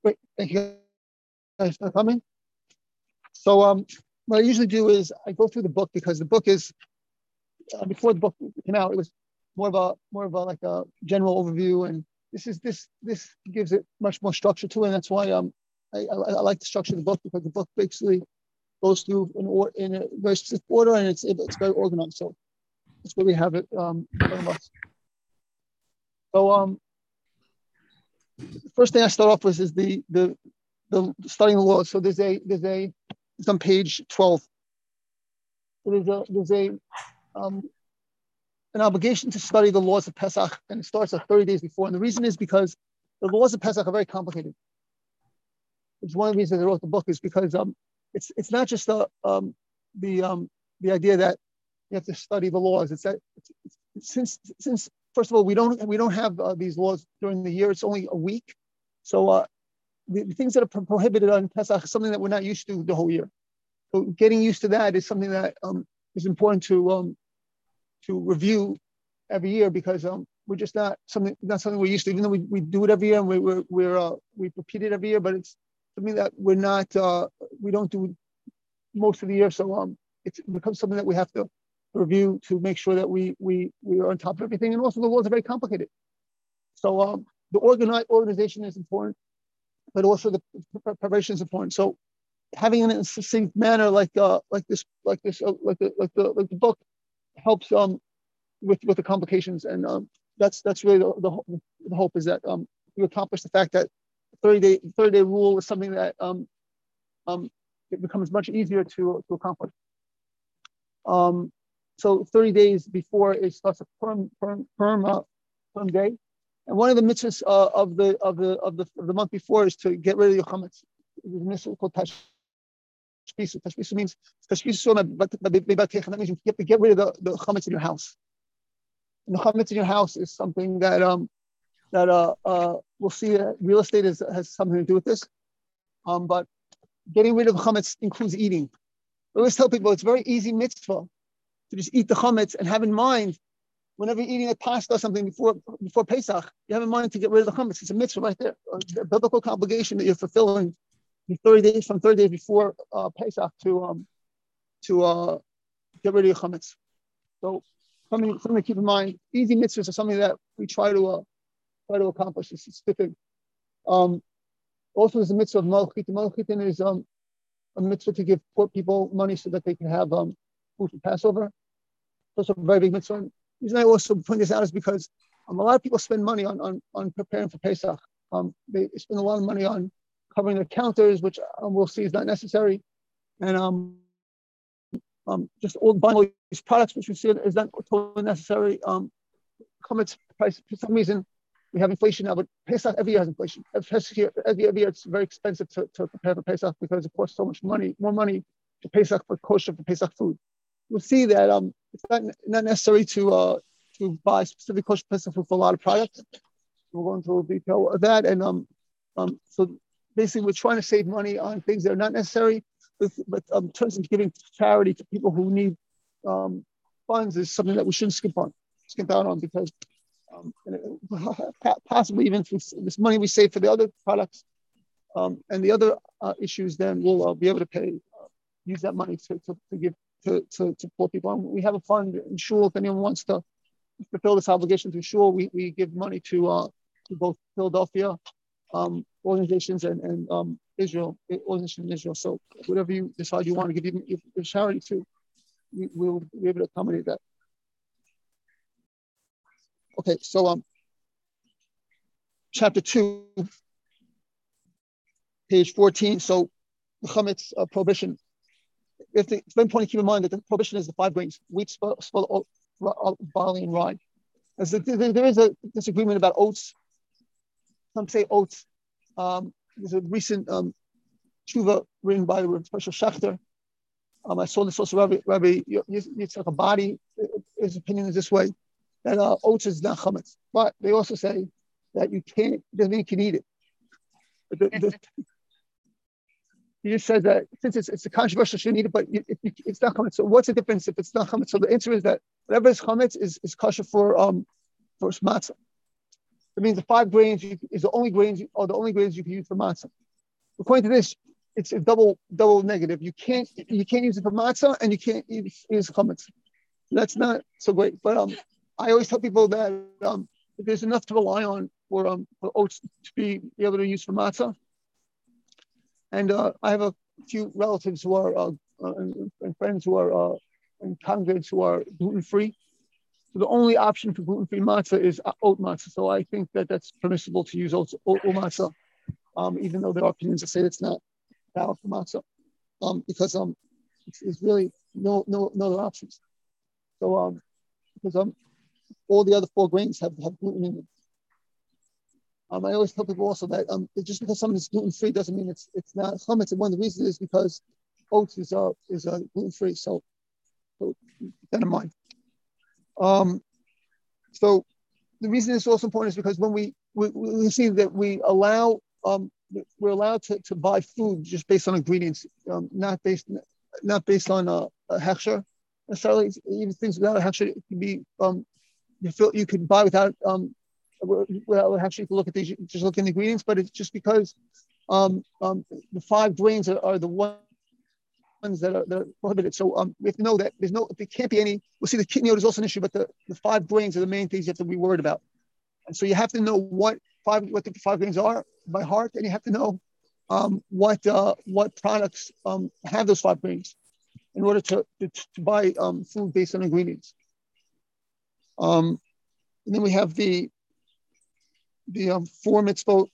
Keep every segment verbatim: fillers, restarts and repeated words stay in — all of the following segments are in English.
Great, thank you guys for coming. So um, what I usually do is I go through the book because the book is uh, before the book came out, it was more of a more of a like a general overview, and this is this this gives it much more structure to it. And that's why um I, I, I like the structure of the book, because the book basically goes through in or in a very specific order, and it's it's very organized. So that's where we have it um in front of us. So um. The first thing I start off with is the the the studying the laws. So there's a there's a it's on page twelve. So there's a there's a um, an obligation to study the laws of Pesach, and it starts at thirty days before. And the reason is because the laws of Pesach are very complicated. It's one of the reasons I wrote the book, is because um it's it's not just the um the um the idea that you have to study the laws. It's that it's, it's, since since First of all, we don't we don't have uh, these laws during the year. It's only a week, so uh, the, the things that are pro- prohibited on Pesach is something that we're not used to the whole year. So getting used to that is something that um, is important to um, to review every year, because um, we're just not something not something we're used to. Even though we, we do it every year and we we're, we're uh, we repeat it every year, but it's something that we're not uh, we don't do most of the year. So um, it's, it becomes something that we have to review to make sure that we we we are on top of everything. And also the laws are very complicated, so um the organize, organization is important, but also the preparation is important. So having it in a succinct manner, like uh like this like this uh, like the like the like the book helps um with with the complications. And um that's that's really the, the, hope, the hope is that um you accomplish the fact that thirty day thirty day rule is something that um um it becomes much easier to to accomplish. um So thirty days before it starts a firm, firm, firm, uh, firm day, and one of the mitzvahs uh, of the of the of the of the month before is to get rid of your chametz. There's a mitzvah called tashpisu. Tashpisu means tashpisu, but that means you have to get rid of the, the chametz in your house. And the chametz in your house is something that um that uh uh we'll see that real estate is, has something to do with this. Um, but getting rid of chametz includes eating. I always tell people it's a very easy mitzvah to just eat the chametz, and have in mind, whenever you're eating a pasta or something before before Pesach, you have in mind to get rid of the chametz. It's a mitzvah right there, a biblical obligation that you're fulfilling the thirty days from thirty days before uh, Pesach to um to uh get rid of your chametz. So something something to keep in mind. Easy mitzvahs are something that we try to uh, try to accomplish. It's specific. Um, also, there's a mitzvah of malchitin. Malchitin is um a mitzvah to give poor people money so that they can have um food for Passover. It's also a very big mitzvah. The reason I also point this out is because um, a lot of people spend money on, on, on preparing for Pesach. Um, they spend a lot of money on covering their counters, which um, we'll see is not necessary. And um, um, just all buying all these products, which we see is not totally necessary. Um, chametz price, for some reason, we have inflation now, but Pesach every year has inflation. Every year, every year it's very expensive to, to prepare for Pesach, because it costs so much money, more money for Pesach, for kosher, for Pesach food. We'll see that um, it's not, not necessary to uh, to buy specific kosher Pesach food for a lot of products. We'll go into detail of that. And um, um, so basically, we're trying to save money on things that are not necessary, but, but um, in terms of giving charity to people who need um, funds is something that we shouldn't skip on, skip out on, because um, possibly even through this money we save for the other products um, and the other uh, issues, then we'll uh, be able to pay, uh, use that money to, to, to give to, to, to poor people. And we have a fund in shul. If anyone wants to fulfill this obligation through shul, we, we give money to uh, to both Philadelphia um, organizations and, and um, Israel, organizations in Israel. So whatever you decide you want to give your, your charity to, we will be able to accommodate that. Okay, so um, chapter two, page fourteen. So the chametz uh, prohibition. It's very important to keep in mind that the prohibition is the five grains: wheat, spelt, barley, and rye. As the, there is a disagreement about oats. Some say oats. Um, there's a recent um, tshuva written by the special Schachter. Um, I saw this also. Rabbi Rabbi Yitzchak Abadi, his opinion is this way: that uh, oats is not chametz, but they also say that you can't. Doesn't mean you can eat it. But the, the, he just says that since it's it's a controversial, you shouldn't eat it, but it, it, it's not chametz. So what's the difference if it's not chametz? So the answer is that whatever is chametz is, is kosher for um for matzah. That means the five grains you, is the only grains you, are the only grains you can use for matzah. According to this, it's a double double negative. You can't you can't use it for matzah and you can't use, use chametz. That's not so great. But um, I always tell people that um, if there's enough to rely on for um for oats to be, be able to use for matzah. And uh, I have a few relatives who are uh, uh, and, and friends who are uh, and congregants who are gluten free. So the only option for gluten-free matzah is oat matzah. So I think that that's permissible to use oat, oat, oat matzah, um, even though there are opinions that say it's not valid for matzah, um, because um, it's, it's really no no no other options. So um, because um, all the other four grains have, have gluten in them. Um, I always tell people also that um, just because something is gluten-free doesn't mean it's it's not chametz. And one of the reasons is because oats is uh is uh, gluten-free. So, so keep that in mind. Um, so the reason it's also important is because when we, we, we see that we allow, um, we're allowed to, to buy food just based on ingredients, um, not based, not based on uh, a hechsher necessarily. Even things without a hechsher, it can be, um, you feel you could buy without, um, without a hechsher. You can look at these, just look at the ingredients, but it's just because, um, um, the five grains are, are the ones that are, that are prohibited. So um, we have to know that there's no, there can't be any, we'll see the kitniyot is also an issue, but the, the five grains are the main things you have to be worried about. And so you have to know what five, what the five grains are by heart, and you have to know um, what uh, what products um, have those five grains in order to, to, to buy um, food based on ingredients. Um, and then we have the, the um, four mitzvot.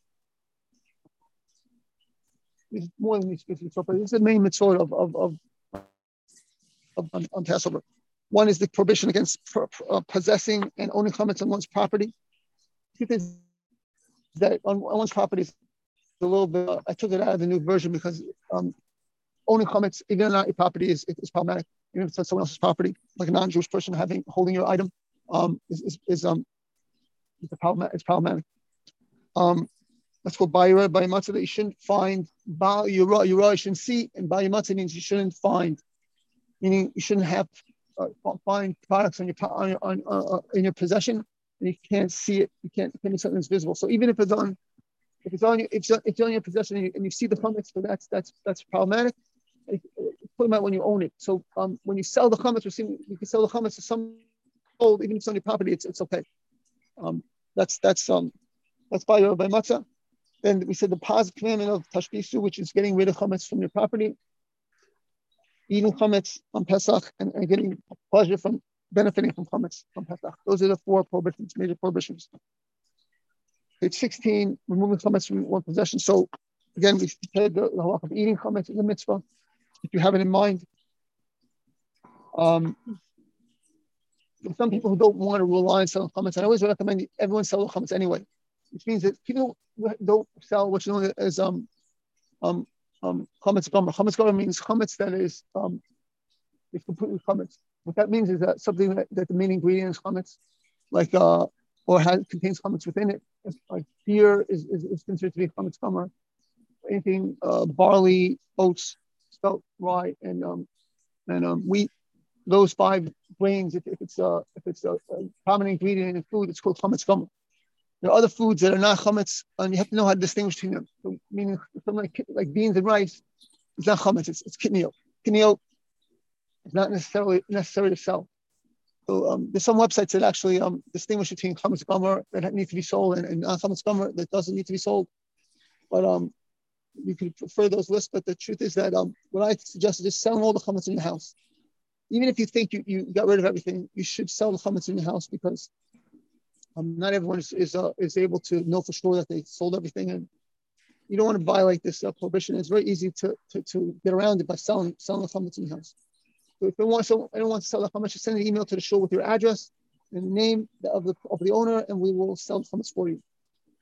There's more than these mitzvot, but it's the main mitzvot of, of, of On, on Passover. One is the prohibition against pro, uh, possessing and owning chametz on one's property. Two things that on, on one's property is a little bit, uh, I took it out of the new version because um, owning chametz, even on your property, is, is problematic. Even if it's on someone else's property, like a non-Jewish person having holding your item, um, is, is, is um, it's, a problem, it's problematic. Um, Let's go bayira, bayimatzah, that you shouldn't find. Ba yura, yura, you shouldn't see, and bayimatzah means you shouldn't find. Meaning you shouldn't have uh, find products on your on your on uh, in your possession and you can't see it. You can't, it can be something that's visible. So even if it's on, if it's on your, if it's, if it's on your possession and you, and you see the chametz, so that's that's that's problematic. Put them out when you own it. So um, when you sell the chametz, we see you can sell the chametz to some old, even if it's on your property, it's it's okay. Um, that's that's um that's by by matzah. Then we said the positive commandment of tashbisu, which is getting rid of chametz from your property. Eating chametz on Pesach and, and getting pleasure from benefiting from chametz on Pesach. Those are the four prohibitions, major prohibitions. Page sixteen, removing chametz from one possession. So again, we said the, the halach of eating chametz is a mitzvah. If you have it in mind, um, some people who don't want to rely on selling chametz, and I always recommend everyone sell chametz anyway, which means that people don't sell what's known as um um um chametz gomer. Chametz gomer means chametz that is um is completely chametz. What that means is that something that, that the main ingredient is chametz, like uh or has contains chametz within it. Like beer is, is, is considered to be chametz gomer. Anything uh, barley, oats, spelt rye, and um and um wheat. Those five grains, if, if it's uh if it's a, a common ingredient in food, it's called chametz gomer. There are other foods that are not chametz, and you have to know how to distinguish between them. So, meaning something like, like beans and rice, it's not chametz, it's, it's kitniyot. Kitniyot is not necessarily necessary to sell. So um, there's some websites that actually um, distinguish between chametz gomer that need to be sold and, and non-chametz gomer that doesn't need to be sold. But um, you could prefer those lists. But the truth is that um, what I suggest is just selling all the chametz in your house. Even if you think you, you got rid of everything, you should sell the chametz in your house because Um, not everyone is is, uh, is able to know for sure that they sold everything, and you don't want to violate this uh, prohibition. It's very easy to, to to get around it by selling selling the chametz in the house. So if you want, so anyone wants to sell the chametz, just send an email to the show with your address and the name of the of the owner, and we will sell the chametz for you.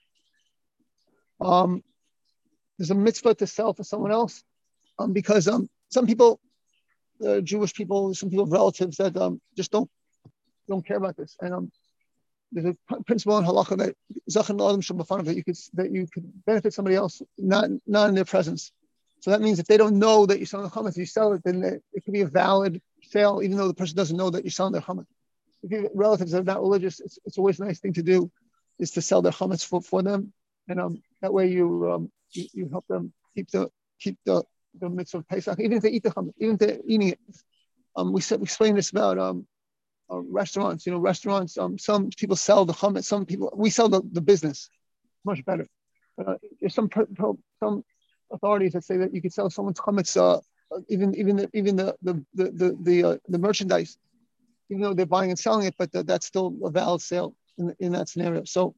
Um, there's a mitzvah to sell for someone else, um, because um some people, uh, Jewish people, some people have relatives that um just don't don't care about this, and um. There's a principle in halakha that that you could that you could benefit somebody else, not not in their presence. So that means if they don't know that you're selling the chametz, you sell it, then it, it could be a valid sale, even though the person doesn't know that you're selling their chametz. If your relatives are not religious, it's, it's always a nice thing to do is to sell their chametz for, for them, and um, that way you um, you, you help them keep the keep the the mitzvah of Pesach, even if they eat the chametz, even if they're eating it. Um, we said we explained this about um, uh, restaurants. You know, restaurants. Um, some people sell the chametz. Some people we sell the, the business. Much better. Uh, there's some some authorities that say that you could sell someone's chametz, uh, even even the, even the the the the the, uh, the merchandise, even though they're buying and selling it, but the, that's still a valid sale in in that scenario. So,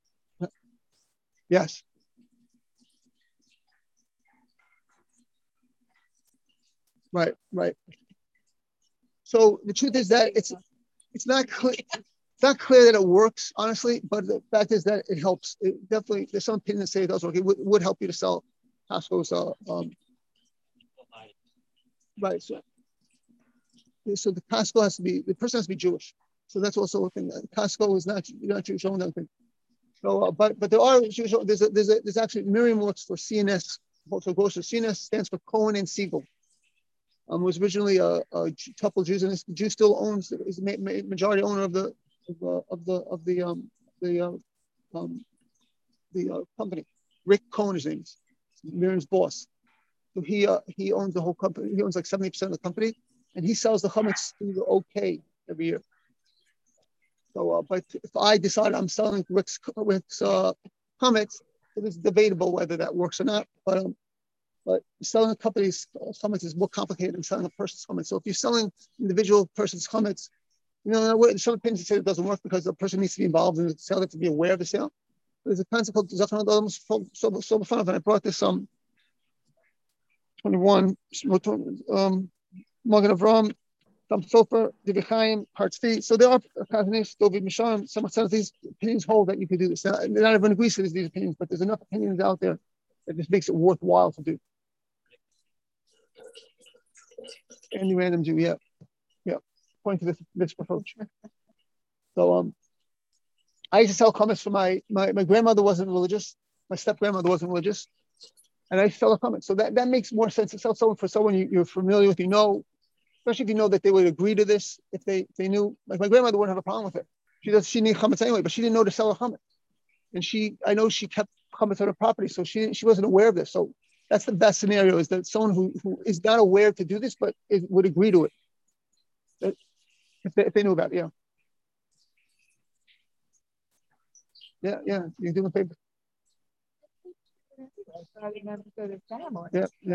yes. Right, right. So the truth is that it's it's not clear. It's not clear that it works, honestly, but the fact is that it helps. It definitely, there's some opinions that say it does work. It would, would help you to sell Costco's. Uh, um, right. So, so the Costco has to be, the person has to be Jewish. So that's also a thing. Costco is not, not Jewish owned, I think. So, uh, but but there are Jewish. There's a, there's a, there's actually Miriam works for C N S. Also goes to C N S stands for Cohen and Siegel. Um, was originally a, a couple of Jews, and this Jew still owns is the majority owner of the of the of the of the um the uh, um the uh, company. Rick Cohen is his name. Miriam's boss. So he uh, he owns the whole company. He owns like seventy percent of the company, and he sells the chametz through the OK every year. So, uh, but if I decide I'm selling Rick's Rick's uh, chametz, it is debatable whether that works or not. But um, but selling a company's chametz is more complicated than selling a person's chametz. So if you're selling individual person's chametz, you know, some opinions say it doesn't work because the person needs to be involved in the sale, they have to be aware of the sale. But there's a concept called Zachan Adam so fun, and I brought this um twenty-one um Magen Avram, Tam Sofer, Divrei Chaim, Hartzvi. So there are Kazanish, Dovid Misham. Some of these opinions hold that you can do this. Now, not everyone agrees with these opinions, but there's enough opinions out there that just makes it worthwhile to do. Any random Jew, yeah, yeah. According to this this approach. So um, I used to sell chametz for my my my grandmother wasn't religious, my step grandmother wasn't religious, and I used to sell a chametz. So that, that makes more sense to sell someone for someone you, you're familiar with, you know, especially if you know that they would agree to this. If they if they knew, like my grandmother wouldn't have a problem with it. She does she needed chametz anyway, but she didn't know to sell a chametz, and she I know she kept chametz on her property, so she she wasn't aware of this. So that's the best scenario, is that someone who, who is not aware to do this, but is, would agree to it. If they, if they knew about it, yeah. Yeah, yeah, you do a favor. Yeah, yeah.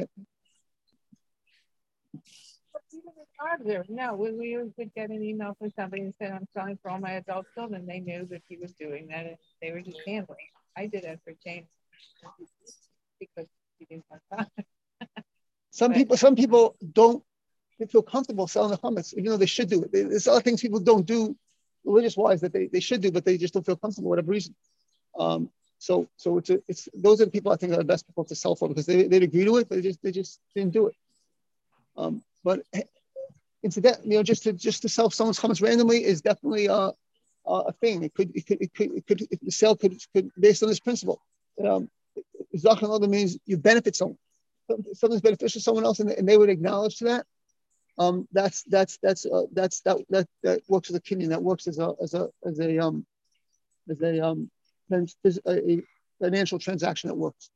No, we, we would get an email from somebody and said, I'm selling for all my adult children. They knew that he was doing that, and they were just handling it. I did that for James because he didn't have time. Some but, people, some people don't feel comfortable selling the chametz, even though they should do it. They, there's other things people don't do religious-wise that they, they should do, but they just don't feel comfortable for whatever reason. Um, so so it's a, it's those are the people I think are the best people to sell for, because they they'd agree to it, but they just they just didn't do it. Um, but incident, you know, just to just to sell someone's chametz randomly is definitely a a thing. It could it could it could, it could the sale could could based on this principle. Um, Zachan Adam means you benefit someone. Something's beneficial to someone else, and, and they would acknowledge to that. Um, that's that's that's uh, that's that that that works as a kinyan. That works as a as a as a um as a um a financial transaction that works.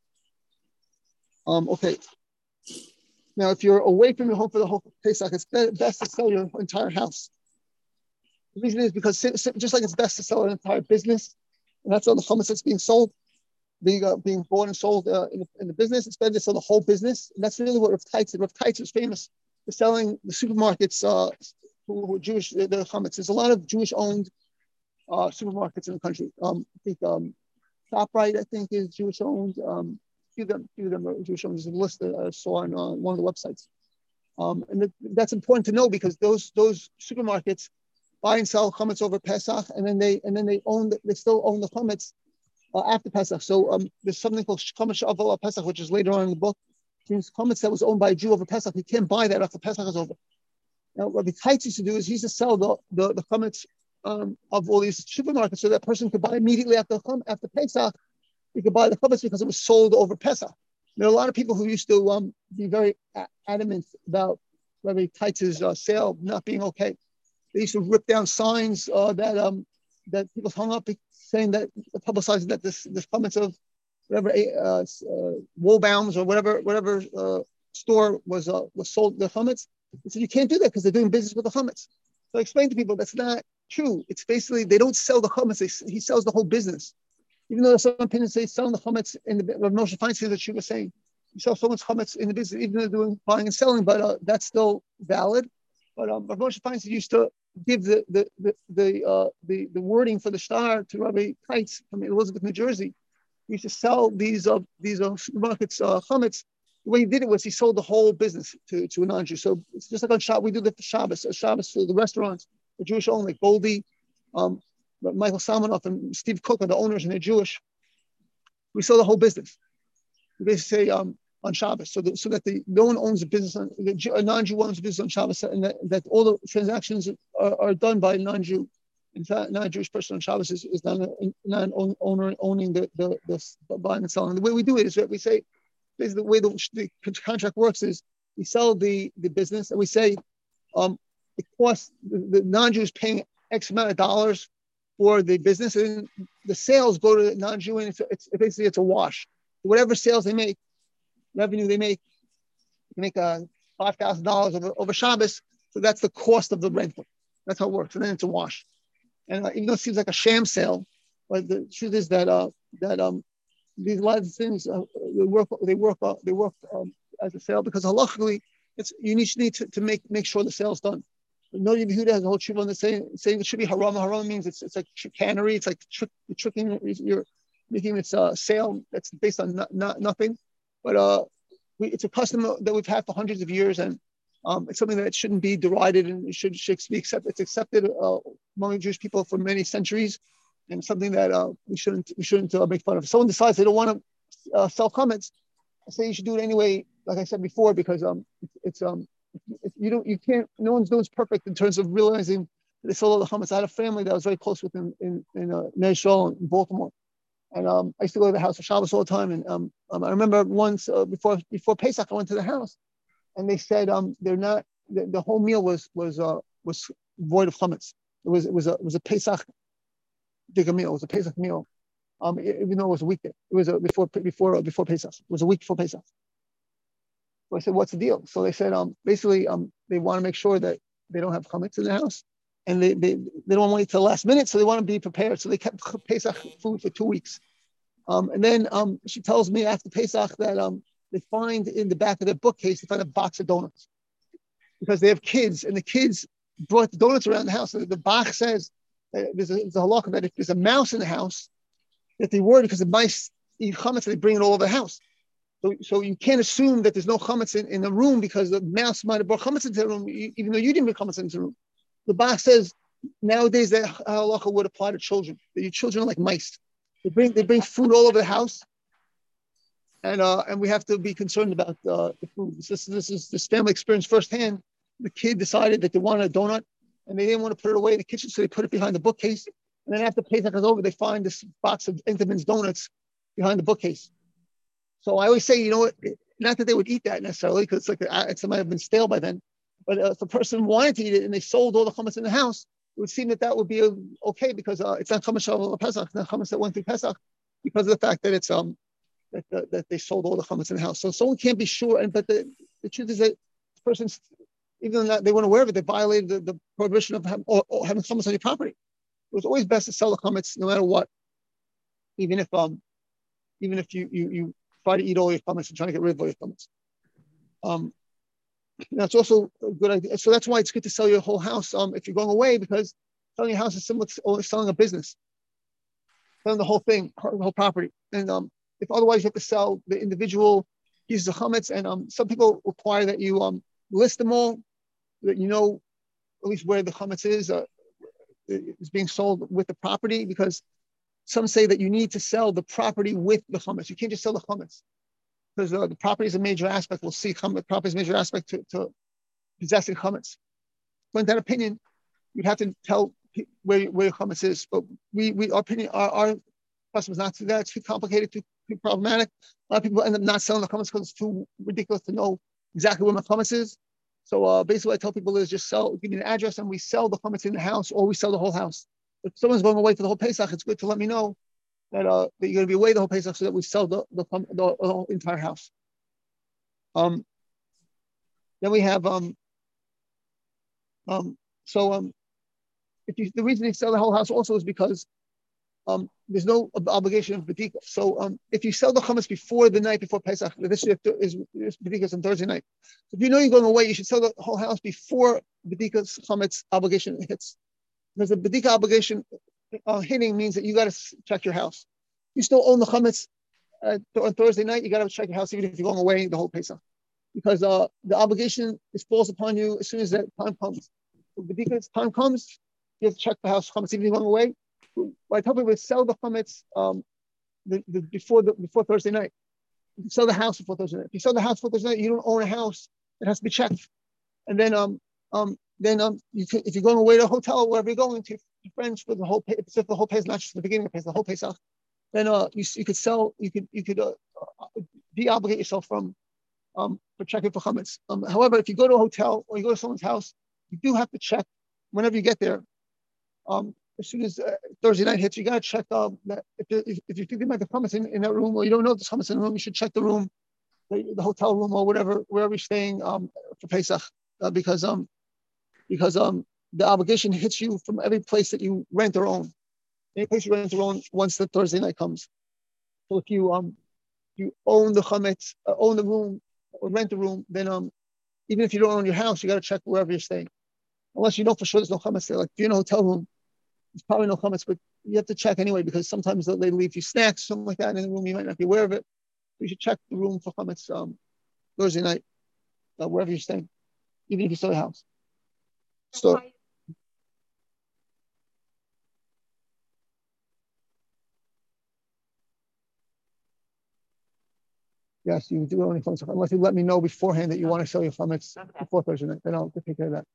Um, okay. Now, if you're away from your home for the whole Pesach, it's best to sell your entire house. The reason is because just like it's best to sell an entire business, and that's all the chametz that's being sold, being uh, being bought and sold uh, in, the, in the business, it's better to sell the whole business. And that's really what Rav Teitz did. Rav Teitz is famous for selling the supermarkets uh, who were Jewish, the, the chametz. There's a lot of Jewish-owned uh, supermarkets in the country. Um, I think um, ShopRite, I think, is Jewish-owned. Um, few of them, few of them are Jewish-owned. There's a list that I saw on uh, one of the websites. Um, and th- that's important to know, because those those supermarkets buy and sell chametz over Pesach, and then they and then they own the, they still own the chametz uh, after Pesach. So um, there's something called chametz she'aval Pesach, which is later on in the book. Since chametz that was owned by a Jew over Pesach, he can't buy that after Pesach is over. Now, what the Teitz used to do is he used to sell the the, the chametz um, of all these supermarkets, so that person could buy immediately after after Pesach. He could buy the chametz because it was sold over Pesach. There are a lot of people who used to um, be very adamant about Rabbi Teitz's uh, sale not being okay. They used to rip down signs uh, that um, that people hung up saying that, publicizing that this this chametz of whatever uh, uh, Woolbaum's or whatever whatever uh, store was uh, was sold the chametz. He said you can't do that because they're doing business with the chametz. So I explained to people that's not true. It's basically they don't sell the chametz; they, he sells the whole business. Even though some opinions say selling the chametz in the Rav Moshe Feinstein that she was saying, you sell so much chametz in the business, even though they're doing buying and selling, but uh, that's still valid. But um, Rav Moshe Feinstein used to give the the the the, uh, the the wording for the star to Rabbi Kites from Elizabeth, New Jersey. He used to sell these uh, these uh, supermarkets uh, chametz. The way he did it was he sold the whole business to, to a non-Jew. So it's just like on Shabbos, we do the Shabbos, uh, Shabbos for the restaurants, the Jewish only, like Goldie, um, Michael Salmanoff and Steve Cook are the owners and they're Jewish. We sell the whole business. We basically say um, on Shabbos, so, the, so that the no one owns a business, on, the, a non-Jew owns a business on Shabbos, and that, that all the transactions are, are done by a non-Jew. In fact, non-Jewish person on Shabbos is, is not an not an owner owning the, the, the buying and selling. The way we do it is that we say, basically the way the, the contract works is we sell the, the business and we say um, it costs, the, the non-Jew is paying X amount of dollars for the business and the sales go to the non-Jew and it's, it's basically it's a wash. Whatever sales they make, revenue they make, they make uh, five thousand dollars over, over Shabbos, so that's the cost of the rental. That's how it works, and then it's a wash. And uh, even though it seems like a sham sale, but the truth is that uh, that um, these a lot of things uh, they work they work uh, they work um, as a sale because halachically it's you need, need to, to make make sure the sale's done. No Yehuda has a whole tshuva on the saying saying it should be haram. Haram means it's it's like chicanery. It's like trick, you're tricking you're making it's a sale that's based on not, not nothing. But uh, we, it's a custom that we've had for hundreds of years, and um, it's something that shouldn't be derided and it should, should be accepted. It's accepted uh, among Jewish people for many centuries, and something that uh, we shouldn't we shouldn't uh, make fun of. If someone decides they don't want to uh, sell chametz, I say you should do it anyway. Like I said before, because um, it's, it's um, if you don't, you can't. No one's no one's perfect in terms of realizing that they sold all the chametz. I had a family that I was very close with in in in uh, Nashville in Baltimore. And um, I used to go to the house for Shabbos all the time. And um, um, I remember once uh, before before Pesach, I went to the house, and they said um, they're not. The, the whole meal was was uh, was void of chametz. It was it was a it was a Pesach digger meal. It was a Pesach meal, um, even though it was a weekday. It was a, before before uh, before Pesach. It was a week before Pesach. So I said, "What's the deal?" So they said, um, basically, um, they want to make sure that they don't have chametz in the house. And they, they, they don't want to wait till the last minute, so they want to be prepared. So they kept Pesach food for two weeks. Um, and then um, she tells me after Pesach that um, they find in the back of their bookcase, they find a box of donuts. Because they have kids, and the kids brought the donuts around the house. And the Bach says that there's a, there's a halakha that if there's a mouse in the house, that they worry because the mice eat chametz and they bring it all over the house. So, so you can't assume that there's no chametz in, in the room because the mouse might have brought chametz into the room, even though you didn't bring chametz into the room. The Bach says nowadays that halacha would apply to children. That your children are like mice. They bring they bring food all over the house, and uh, and we have to be concerned about uh, the food. This, this is this family experience firsthand. The kid decided that they wanted a donut, and they didn't want to put it away in the kitchen, so they put it behind the bookcase. And then after Pesach is over, they find this box of Entenmann's donuts behind the bookcase. So I always say, you know what? Not that they would eat that necessarily, because it's like it might have been stale by then. But uh, if a person wanted to eat it and they sold all the chametz in the house, it would seem that that would be okay because uh, it's not chametz of Pesach, it's not chametz that went through Pesach, because of the fact that it's um that uh, that they sold all the chametz in the house. So someone can't be sure. And but the, the truth is that the person's, even though they weren't aware of it, they violated the, the prohibition of having, or, or having chametz on your property. It was always best to sell the chametz no matter what, even if um even if you you you try to eat all your chametz and try to get rid of all your chametz. Um. That's also a good idea. So that's why it's good to sell your whole house um, if you're going away, because selling your house is similar to selling a business, selling the whole thing, the whole property. And um, if otherwise you have to sell the individual pieces of chametz, and um, some people require that you um, list them all, that you know at least where the chametz is uh, is being sold with the property, because some say that you need to sell the property with the chametz. You can't just sell the chametz. Because uh, the property is a major aspect. We'll see chametz, property is a major aspect to, to possessing chametz. So in that opinion, you'd have to tell where, where your chametz is. But we, we our opinion, our, our customers not to do that. It's too complicated, too, too problematic. A lot of people end up not selling the chametz because it's too ridiculous to know exactly where my chametz is. So uh, basically, what I tell people is just sell, give me an address, and we sell the chametz in the house, or we sell the whole house. if someone's going away for the whole Pesach, it's good to let me know that uh that you're going to be away the whole Pesach so that we sell the the, the, the whole entire house. Um, then we have um um so um if you the reason you sell the whole house also is because um there's no obligation of bedika. So um if you sell the chametz before the night before Pesach, this is is bedika's on Thursday night. So if you know you're going away, you should sell the whole house before bedika's chametz obligation hits, because the bedika obligation uh, hitting means that you got to check your house. You still own the chametz uh, on Thursday night. You got to check your house even if you're going away the whole Pesach, because uh, the obligation is falls upon you as soon as that time comes. So bedika's time comes, you have to check the house chametz even if you're going away. I told people to sell the chametz um, the, the, before the before Thursday night. You can sell the house before Thursday night. If you sell the house before Thursday night, you don't own a house. It has to be checked. And then um um then um you can, if you're going away to a hotel or wherever you're going to your friends for the whole pay, if the whole pay is not just the beginning of the pay, the whole Pesach, then uh you you could sell you could you could uh, de-obligate yourself from um for checking for chametz. Um, however, if you go to a hotel or you go to someone's house, you do have to check whenever you get there. Um, as soon as uh, Thursday night hits, you got to check uh, that if, if, if you think there might be chametz in, in that room, or you don't know if there's chametz in the room, you should check the room, the, the hotel room, or whatever, wherever you're staying um, for Pesach, uh, because um because um the obligation hits you from every place that you rent or own. Any place you rent or own once the Thursday night comes. So if you um you own the chametz, uh, own the room, or rent the room, then um even if you don't own your house, you got to check wherever you're staying, unless you know for sure there's no chametz there. Like if you're in a hotel room, there's probably no chametz, but you have to check anyway, because sometimes they leave you snacks, something like that in the room. You might not be aware of it. You should check the room for chametz um, Thursday night, uh, wherever you're staying, even if you still at a house. So, yes, you do own any chametz, unless you let me know beforehand that you want to sell your chametz okay. before Thursday night. Then I'll take care of that.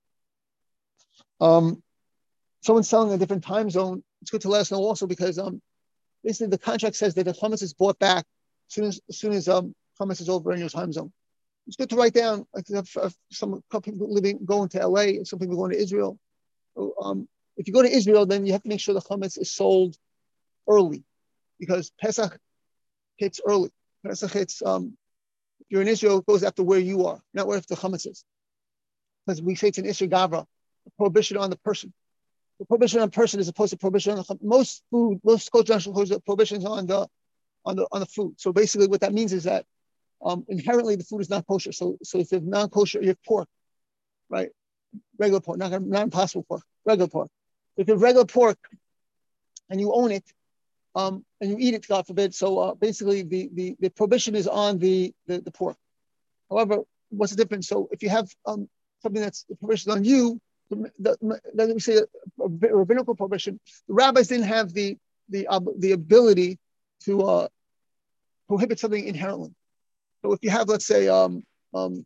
Um, someone selling a different time zone, it's good to let us know also, because um, basically the contract says that the chametz is bought back as soon as, as soon as um, chametz is over in your time zone. It's good to write down, like if, if some couple people living going to L A and some people going to Israel. So, um, if you go to Israel, then you have to make sure the chametz is sold early, because Pesach hits early. Pesach hits, um, if you're in Israel, it goes after where you are, not where the chametz is. Because we say it's an Isser Gavra, a prohibition on the person. The prohibition on person is opposed to prohibition on the most food, most cultural prohibitions on the on the on the food. So basically what that means is that um, inherently the food is not kosher. So so if you have non-kosher, you have pork, right? Regular pork, not, not impossible pork, regular pork. If you have regular pork and you own it, um, and you eat it, God forbid, so uh, basically the, the, the prohibition is on the, the, the pork. However, what's the difference? So if you have um, something that's the prohibition on you, let me say a, a rabbinical prohibition, the rabbis didn't have the the uh, the ability to uh, prohibit something inherently. So if you have, let's say, um, um,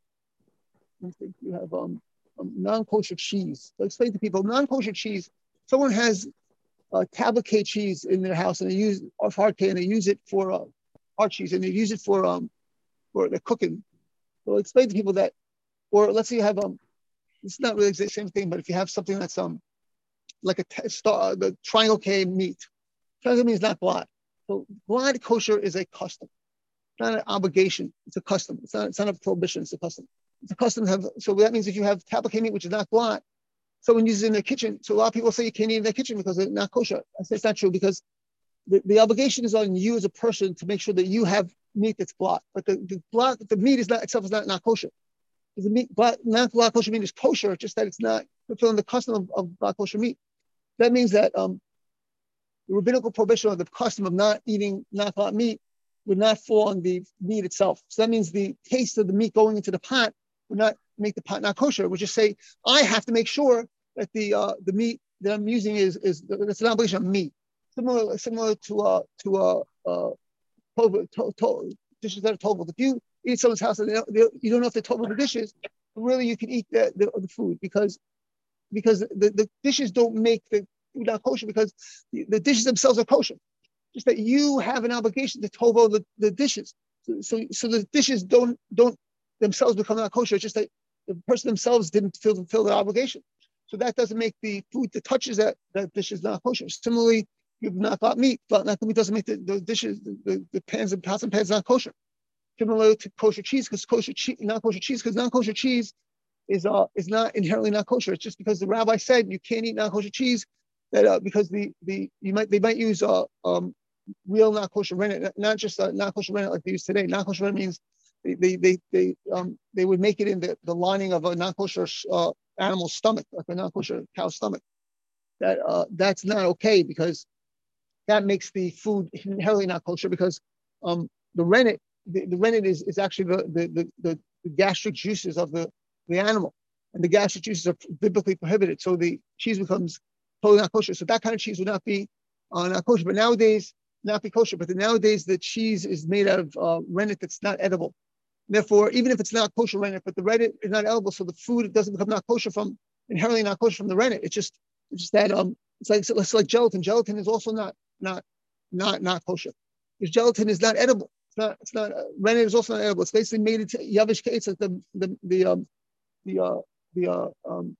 I think you have um, um, non-kosher cheese. So explain to people, non-kosher cheese, someone has uh, tablet cheese in their house and they use off hard and they use it for uh, hard cheese and they use it for um for the cooking. So explain to people that, or let's say you have um. It's not really the same thing, but if you have something that's um like a t- star, the triangle K meat, triangle means not blot. So blot kosher is a custom, not an obligation. It's a custom. It's not. It's not a prohibition. It's a custom. It's a custom to have. So that means if you have tablet K meat, which is not blot, someone uses it in their kitchen. So a lot of people say you can't eat in their kitchen because it's not kosher. I say it's not true, because the, the obligation is on you as a person to make sure that you have meat that's blot. But the, the blot, the meat is not itself is not, not kosher. The meat, but not black kosher meat is kosher, just that it's not fulfilling the custom of, of black kosher meat. That means that um, the rabbinical prohibition of the custom of not eating not black meat would not fall on the meat itself. So that means the taste of the meat going into the pot would not make the pot not kosher. It would just say, I have to make sure that the uh, the meat that I'm using is is it's an obligation on me. Similar similar to uh to uh uh to, to, to, dishes that are total. If you eat someone's house and they don't, they, you don't know if they're total the dishes, really you can eat the, the, the food, because because the, the dishes don't make the food not kosher, because the, the dishes themselves are kosher. Just that you have an obligation to tovo the, the dishes. So, so so the dishes don't don't themselves become not kosher. It's just that the person themselves didn't fulfill, fulfill their obligation. So that doesn't make the food that touches that, that dish is not kosher. Similarly, you have not got meat, but not meat doesn't make the, the dishes, the, the pans and pots and pans not kosher. Similar to kosher cheese, because kosher cheese, not kosher cheese, because non-kosher cheese is uh is not inherently not kosher. It's just because the rabbi said you can't eat non-kosher cheese, that uh, because the the you might they might use uh um real not kosher rennet, not just uh, not kosher rennet like they use today. Not kosher rennet means they they they, they um they would make it in the, the lining of a non-kosher uh, animal's stomach, like a non-kosher cow's stomach. That uh that's not okay, because that makes the food inherently not kosher, because um the rennet the, the rennet is, is actually the, the the the the gastric juices of the the animal, and the gastric juices are biblically prohibited. So the cheese becomes totally not kosher. So that kind of cheese would not be uh, not kosher. But nowadays, not be kosher. But the, nowadays, the cheese is made out of uh, rennet that's not edible. Therefore, even if it's not kosher rennet, but the rennet is not edible, so the food doesn't become not kosher from inherently not kosher from the rennet. It's just it's just that um it's like it's like gelatin. Gelatin is also not not not not kosher, because gelatin is not edible. It's not it's not uh, rennet is also not edible. It's basically made into yavish kates, like the the the um the uh the uh um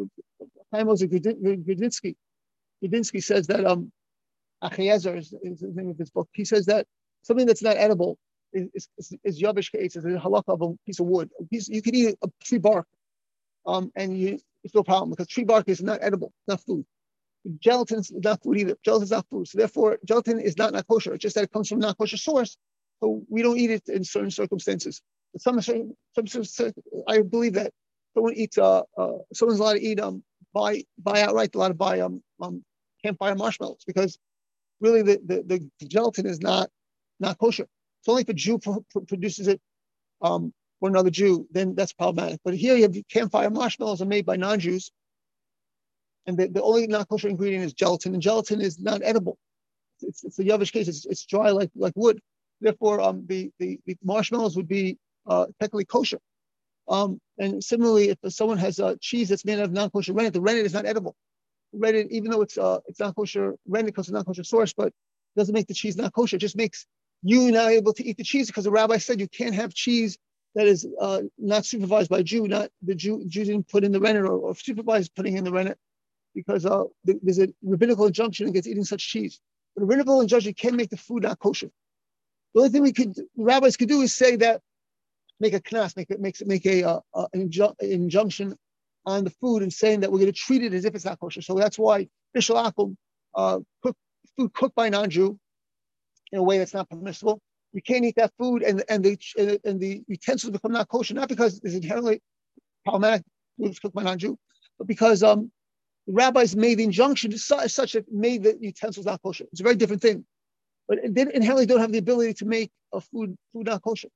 Chaim Gudinski Gudinski says that um Achiezer is, is the name of his book. He says that something that's not edible is is, is yavish kates, is a halakha of a piece of wood. A piece, you can eat a tree bark, um and you it's no problem, because tree bark is not edible, it's not food. Gelatin is not food either. Gelatin is not food. So therefore, gelatin is not not kosher. It's just that it comes from not kosher source. So we don't eat it in certain circumstances. But some, some, I believe that someone eats, uh, uh, someone's allowed to eat, um, buy, buy outright, allowed to buy, um, um, campfire marshmallows, because really the, the, the gelatin is not, not kosher. It's only if a Jew pro- pro- produces it, um, for another Jew, then that's problematic. But here you have campfire marshmallows are made by non-Jews, and the, the only not kosher ingredient is gelatin, and gelatin is not edible. It's, it's a yavish case. It's, it's dry like like wood. Therefore, um, the, the, the marshmallows would be uh, technically kosher. Um, and similarly, if someone has a uh, cheese that's made out of non-kosher rennet, the rennet is not edible. Rennet, even though it's uh, it's not kosher rennet because it's not kosher source, but it doesn't make the cheese not kosher. It just makes you not able to eat the cheese, because the rabbi said you can't have cheese that is uh, not supervised by a Jew. Not the Jew Jew didn't put in the rennet, or, or supervised putting in the rennet, because uh, there's a rabbinical injunction against eating such cheese. But a rabbinical injunction can make the food not kosher. The only thing we could, the rabbis could do, is say that, make a knas, make it makes it make a uh, uh, an inju- injunction on the food, and saying that we're going to treat it as if it's not kosher. So that's why bishul akum, uh, cook, food cooked by non-Jew in a way that's not permissible. We can't eat that food, and and the and the utensils become not kosher, not because it's inherently problematic food that's cooked by non-Jew, but because um. the rabbis made the injunction such, such that made the utensils not kosher. It's a very different thing. But they inherently don't have the ability to make a food food not kosher.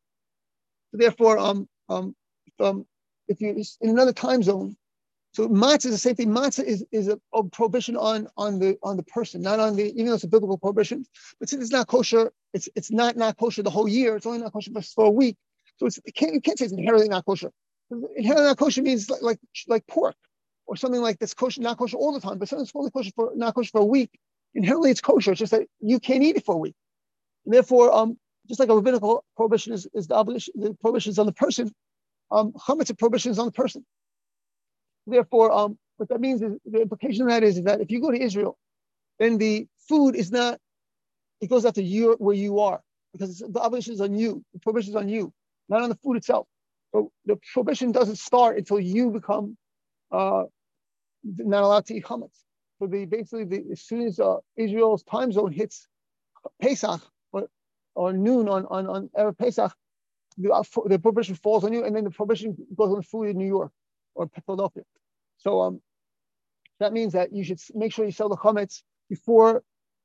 So therefore, um, um, um, if you in another time zone, so matzah is the same thing. Matzah is, is a, a prohibition on, on the on the person, not on the, even though it's a biblical prohibition. But since it's not kosher, it's it's not not kosher the whole year. It's only not kosher for a week. So it's, it can't, you can't say it's inherently not kosher. Inherently not kosher means like like, like pork, or something like that's kosher, not kosher all the time, but something that's only kosher for not kosher for a week. Inherently, it's kosher. It's just that you can't eat it for a week. And therefore, um, just like a rabbinical prohibition is, is the obligation, the prohibition is on the person. Um, chametz prohibition is on the person. Therefore, um, what that means is, the implication of that is, is that if you go to Israel, then the food is not, it goes after you where you are, because the obligation is on you. The prohibition is on you, not on the food itself. So the prohibition doesn't start until you become uh, not allowed to eat chametz. So the basically the, as soon as uh, Israel's time zone hits Pesach, or, or noon on on on Erev Pesach, the, uh, the prohibition falls on you, and then the prohibition goes on food in New York or Philadelphia. So um, that means that you should make sure you sell the chametz before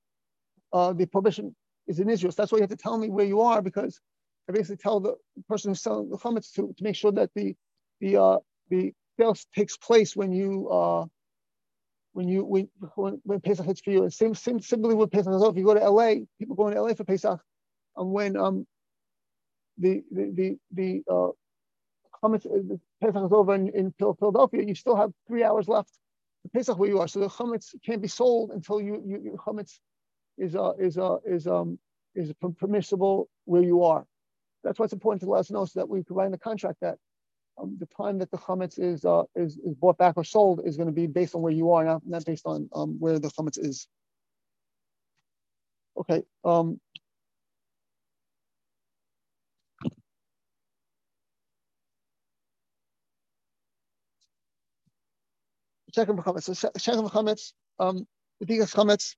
uh, the prohibition is in Israel. So that's why you have to tell me where you are, because I basically tell the person who's selling the chametz to, to make sure that the the uh, the sales takes place when you uh, when you when, when when Pesach hits for you. And same, same similarly with Pesach as well. If you go to L A, people go to L A for Pesach, and when um the the the, the uh, chametz, the Pesach is over in, in Philadelphia, you still have three hours left to Pesach where you are. So the chametz can't be sold until you, you your chametz is uh is uh is um is permissible where you are. That's why it's important to let us know, so that we provide in the contract that um, the time that the chametz is, uh, is is bought back or sold is going to be based on where you are, not, not based on um, where the chametz is. Okay. Um, checking for chametz. So checking for chametz. Um, the biggest chametz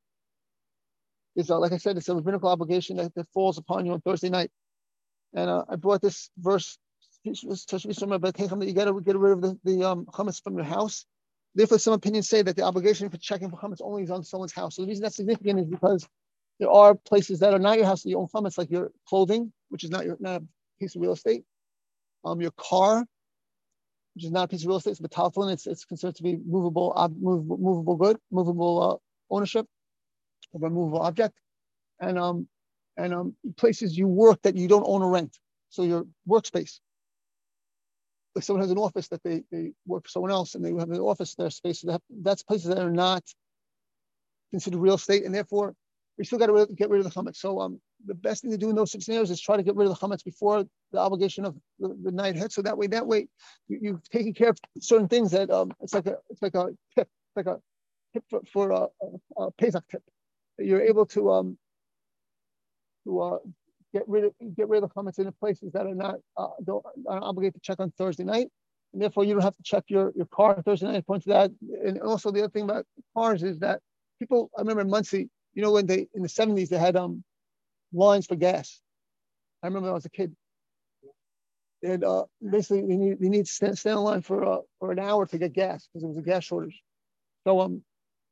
is, uh, like I said, it's a rabbinical obligation that, that falls upon you on Thursday night. And uh, I brought this verse that you got to get rid of the, the um, chametz from your house. Therefore, some opinions say that the obligation for checking for chametz only is on someone's house. So the reason that's significant is because there are places that are not your house that you own chametz, like your clothing, which is not your not a piece of real estate. Um, your car, which is not a piece of real estate, it's metaltalin. It's it's considered to be movable, ob, movable, movable good, movable uh, ownership of a movable object, and um and um places you work that you don't own or rent. So your workspace. Like someone has an office that they, they work for someone else and they have an office their space. So that, that's places that are not considered real estate, and therefore we still got to get rid of the chametz. So um, the best thing to do in those scenarios is try to get rid of the chametz before the obligation of the, the night hits. So that way, that way you, you've taken care of certain things that um, it's like a it's like a tip, it's like a tip for, for a, a, a Pesach tip. That you're able to um to uh, get rid of get rid of the chametz in the places that are not uh, don't are obligated to check on Thursday night, and therefore you don't have to check your, your car Thursday night. Point to that, and also the other thing about cars is that people. I remember in Muncie, you know, when they in the seventies they had um lines for gas. I remember when I was a kid. And uh, basically, they need they need to stand, stand in line for uh, for an hour to get gas because there was a gas shortage. So um,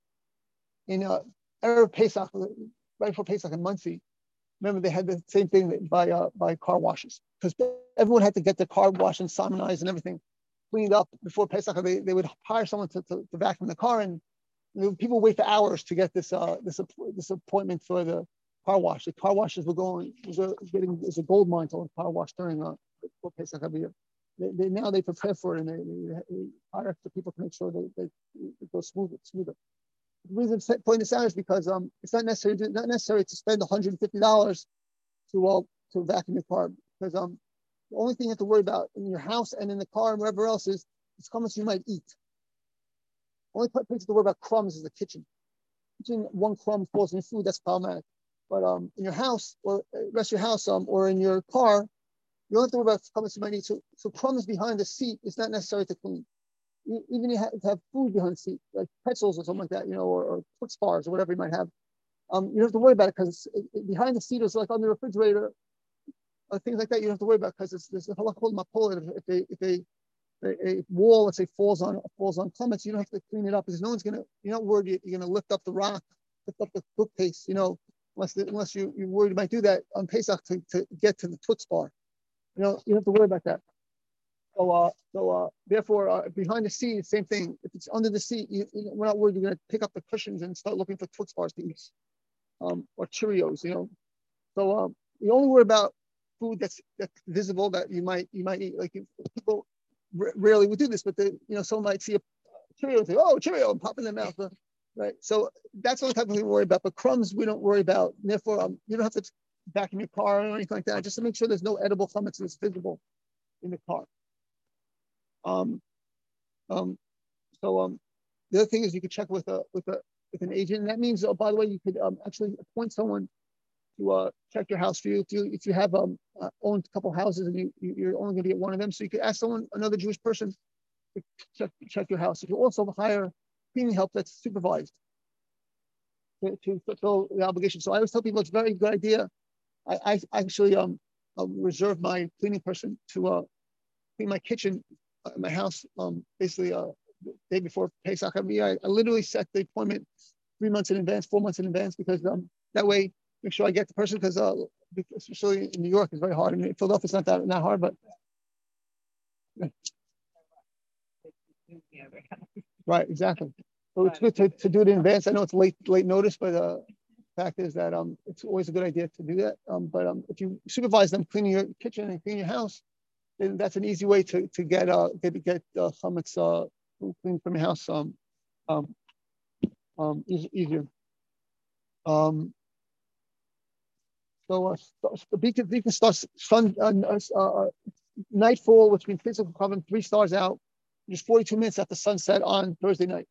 in uh, Erev Pesach, right before Pesach in Muncie. Remember, they had the same thing by uh, by car washes because everyone had to get their car washed and simonized and everything cleaned up before Pesach. They, they would hire someone to, to, to vacuum the car, and you know, people wait for hours to get this uh this this appointment for the car wash. The car washes were going was a, getting is a gold mine to car wash during uh before Pesach every year. They, they now they prepare for it and they, they, they hire extra people to make sure they they, they go smoother smoother. The reason I'm pointing this out is because um, it's not necessary to, not necessary to spend one hundred fifty dollars to uh, to vacuum your car, because um, the only thing you have to worry about in your house and in the car and wherever else is is how much you might eat. Only place you have to worry about crumbs is the kitchen. Kitchen, one crumb falls in your food, that's problematic. But um, in your house or rest of your house um, or in your car, you don't have to worry about how much you might eat. So, so crumbs behind the seat is not necessary to clean. Even you have, have food behind the seat, like pretzels or something like that, you know, or, or Twix bars or whatever you might have. Um, you don't have to worry about it because behind the seat is like on the refrigerator, or things like that. You don't have to worry about because it's there's a halakha called mapolet. If they if they a wall, let's say, falls on falls on chametz, you don't have to clean it up because no one's gonna. You're not worried you're gonna lift up the rock, lift up the bookcase, you know, unless the, unless you you're worried you might do that on Pesach to, to get to the Twix bar. You know, you don't have to worry about that. So, uh, so uh, therefore, uh, behind the seat, same thing. If it's under the seat, you, you know, we're not worried you're going to pick up the cushions and start looking for Twix bars to eat, um, or Cheerios, you know. So, um, you only worry about food that's that's visible that you might you might eat. Like people r- rarely would do this, but they, you know, someone might see a Cheerio and say, "Oh, Cheerio," and pop in their mouth, uh, right? So that's the only type of thing we worry about. But crumbs, we don't worry about. And therefore, um, you don't have to vacuum your car or anything like that. Just to make sure there's no edible chametz that's visible in the car. Um, um, so um, the other thing is you could check with a with a with an agent. And that means, oh, by the way, you could um, actually appoint someone to uh, check your house for you. If you if you have um uh, owned a couple houses and you, you you're only going to get one of them, so you could ask someone, another Jewish person, to check check your house. You can also hire cleaning help that's supervised to, to fulfill the obligation. So I always tell people it's a very good idea. I I actually um I'll reserve my cleaning person to uh clean my kitchen. Uh, my house, um, basically, uh, the day before Pesach every year, I, I literally set the appointment three months in advance, four months in advance, because um, that way, make sure I get the person, because uh, especially in New York, it's very hard. And in Philadelphia, it's not that not hard, but yeah. Right, exactly. So it's good to, to do it in advance. I know it's late late notice, but uh, the fact is that um, it's always a good idea to do that. Um, but um, if you supervise them cleaning your kitchen and cleaning your house, then that's an easy way to to get uh get get uh, chametz uh clean from your house um um um easy, easier. Um, so uh, the beacon beacon starts sun uh, uh nightfall, which means physical carbon, three stars out, just forty-two minutes after sunset on Thursday night.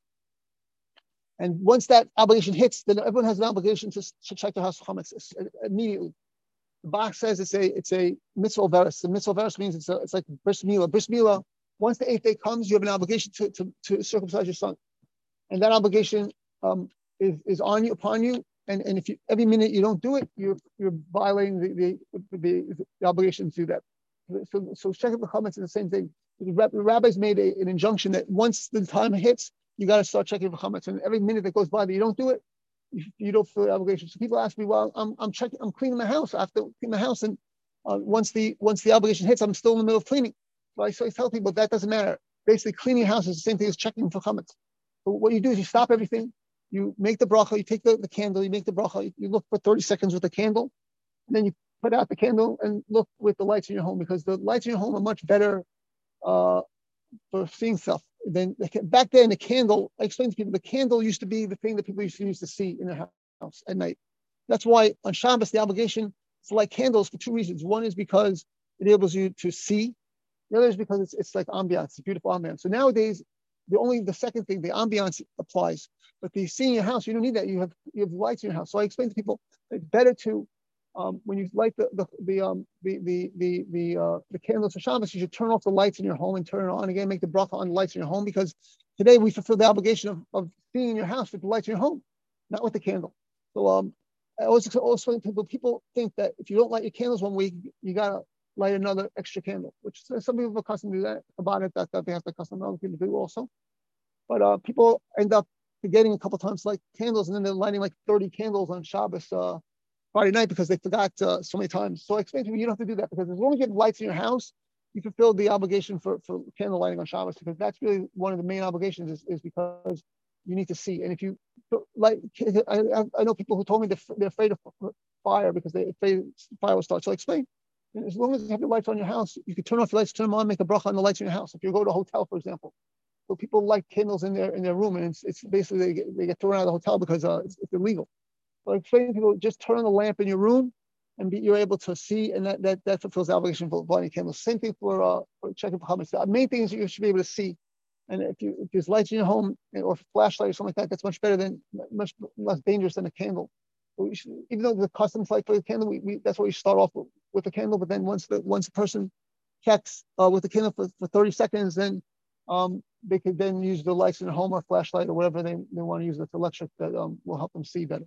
And once that obligation hits, then everyone has an obligation to, to check their house for chametz immediately. The box says it's a it's a mitzvah veris. The mitzvah veris means it's a, it's like bris milah. Bris milah. Once the eighth day comes, you have an obligation to to, to circumcise your son, and that obligation um, is is on you upon you. And, and if you every minute you don't do it, you're you're violating the the, the, the obligation to do that. So so checking the comments is the same thing. The rabbis made a, an injunction that once the time hits, you got to start checking the comments, and every minute that goes by that you don't do it, you, you don't fulfill the obligation. So people ask me, well, I'm I'm checking, I'm cleaning my house. I have to clean my house, and uh, once the once the obligation hits, I'm still in the middle of cleaning. So I, so I tell people that doesn't matter. Basically, cleaning your house is the same thing as checking for comments. So what you do is you stop everything, you make the bracha, you take the, the candle, you make the bracha, you, you look for thirty seconds with the candle, and then you put out the candle and look with the lights in your home, because the lights in your home are much better uh, for seeing stuff. Then back then, the candle, I explained to people, the candle used to be the thing that people used to use to see in their house at night. That's why on Shabbos, the obligation to light candles for two reasons. One is because it enables you to see. The other is because it's, it's like ambiance, it's a beautiful ambiance. So nowadays, the only, the second thing, the ambiance applies, but the seeing your house, you don't need that. You have, you have lights in your house. So I explain to people, it's better to, um, when you light the, the, the, um, the, the, the, the, uh, the candles for Shabbos, you should turn off the lights in your home and turn it on again, make the bracha on the lights in your home, because today we fulfill the obligation of, of seeing your house with the lights in your home, not with the candle. So, um, I always explain to people, people think that if you don't light your candles one week, you gotta light another extra candle, which some people are accustomed to do that about it, that, that they have to custom other people do also. But uh, people end up forgetting a couple times to light candles, and then they're lighting like thirty candles on Shabbos uh, Friday night because they forgot uh, so many times. So I explained to them, you don't have to do that, because as long as you have lights in your house, you fulfill the obligation for, for candle lighting on Shabbos, because that's really one of the main obligations is, is because you need to see. And if you like, I, I know people who told me they're, they're afraid of fire because they're afraid fire will start. So I explain, and as long as you have your lights on your house, you can turn off your lights, turn them on, make a bracha on the lights in your house. If you go to a hotel, for example, so people light candles in their in their room, and it's, it's basically they get, they get thrown out of the hotel because uh, it's, it's illegal. So I explain to people, just turn on the lamp in your room, and be, you're able to see, and that that, that fulfills the obligation for lighting candles. Same thing for uh, for checking for chametz. The main thing is you should be able to see, and if you if there's lights in your home or flashlight or something like that, that's much better than much less dangerous than a candle. So should, even though the customs light for the candle, we, we that's why we start off with, with the candle. But then once the once the person checks uh, with the candle for, for thirty seconds, then um, they could then use the lights in their home or flashlight or whatever they, they want to use that's electric that um, will help them see better.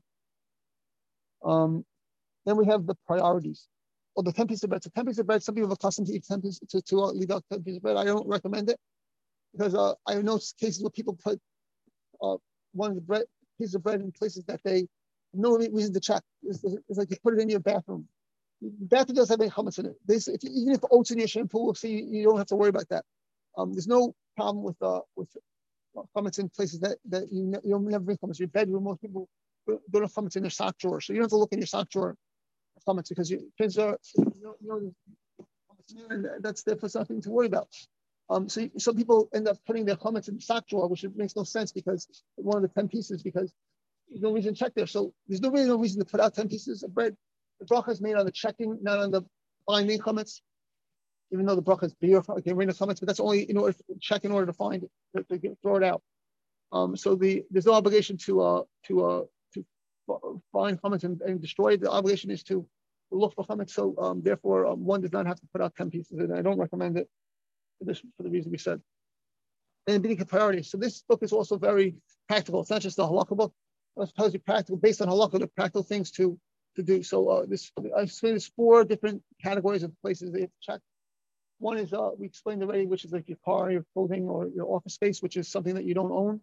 Um, then we have the priorities. Or the ten pieces of bread. So ten pieces of bread, some people are accustomed to eat ten pieces, to, to uh, leave out ten pieces of bread. I don't recommend it because uh, I know cases where people put uh, one of the bread, pieces of bread in places that they have no reason to check. It's, it's like you put it in your bathroom. The bathroom doesn't have any chametz in it. This, if you, even if oats in your shampoo, will see you, you don't have to worry about that. Um, there's no problem with uh, with chametz in places that, that you, ne- you don't never bring chametz. Your bedroom, most people don't have chametz in their sock drawer, so you don't have to look in your sock drawer for chametz because your kids are, you know, you know, and that's therefore something to worry about. Um, so some people end up putting their chametz in the sock drawer, which makes no sense because one of the ten pieces, because there's no reason to check there. So there's no really no reason to put out ten pieces of bread. The bracha is made on the checking, not on the binding chametz. Even though the bracha is beer, like the arena chametz, but that's only in order to check in order to find it, to, to get, throw it out. Um, so the there's no obligation to uh to uh to find chametz and, and destroy it. The obligation is to look for chametz. So um, therefore, um, one does not have to put out ten pieces, and I don't recommend it for this for the reason we said. And being a priority. So this book is also very practical. It's not just a halakha book. It's supposed to be practical based on halakha, the practical things to to do. So uh, this I've explained there's four different categories of places that you have to check. One is, uh, we explained already, which is like your car, your clothing, or your office space, which is something that you don't own.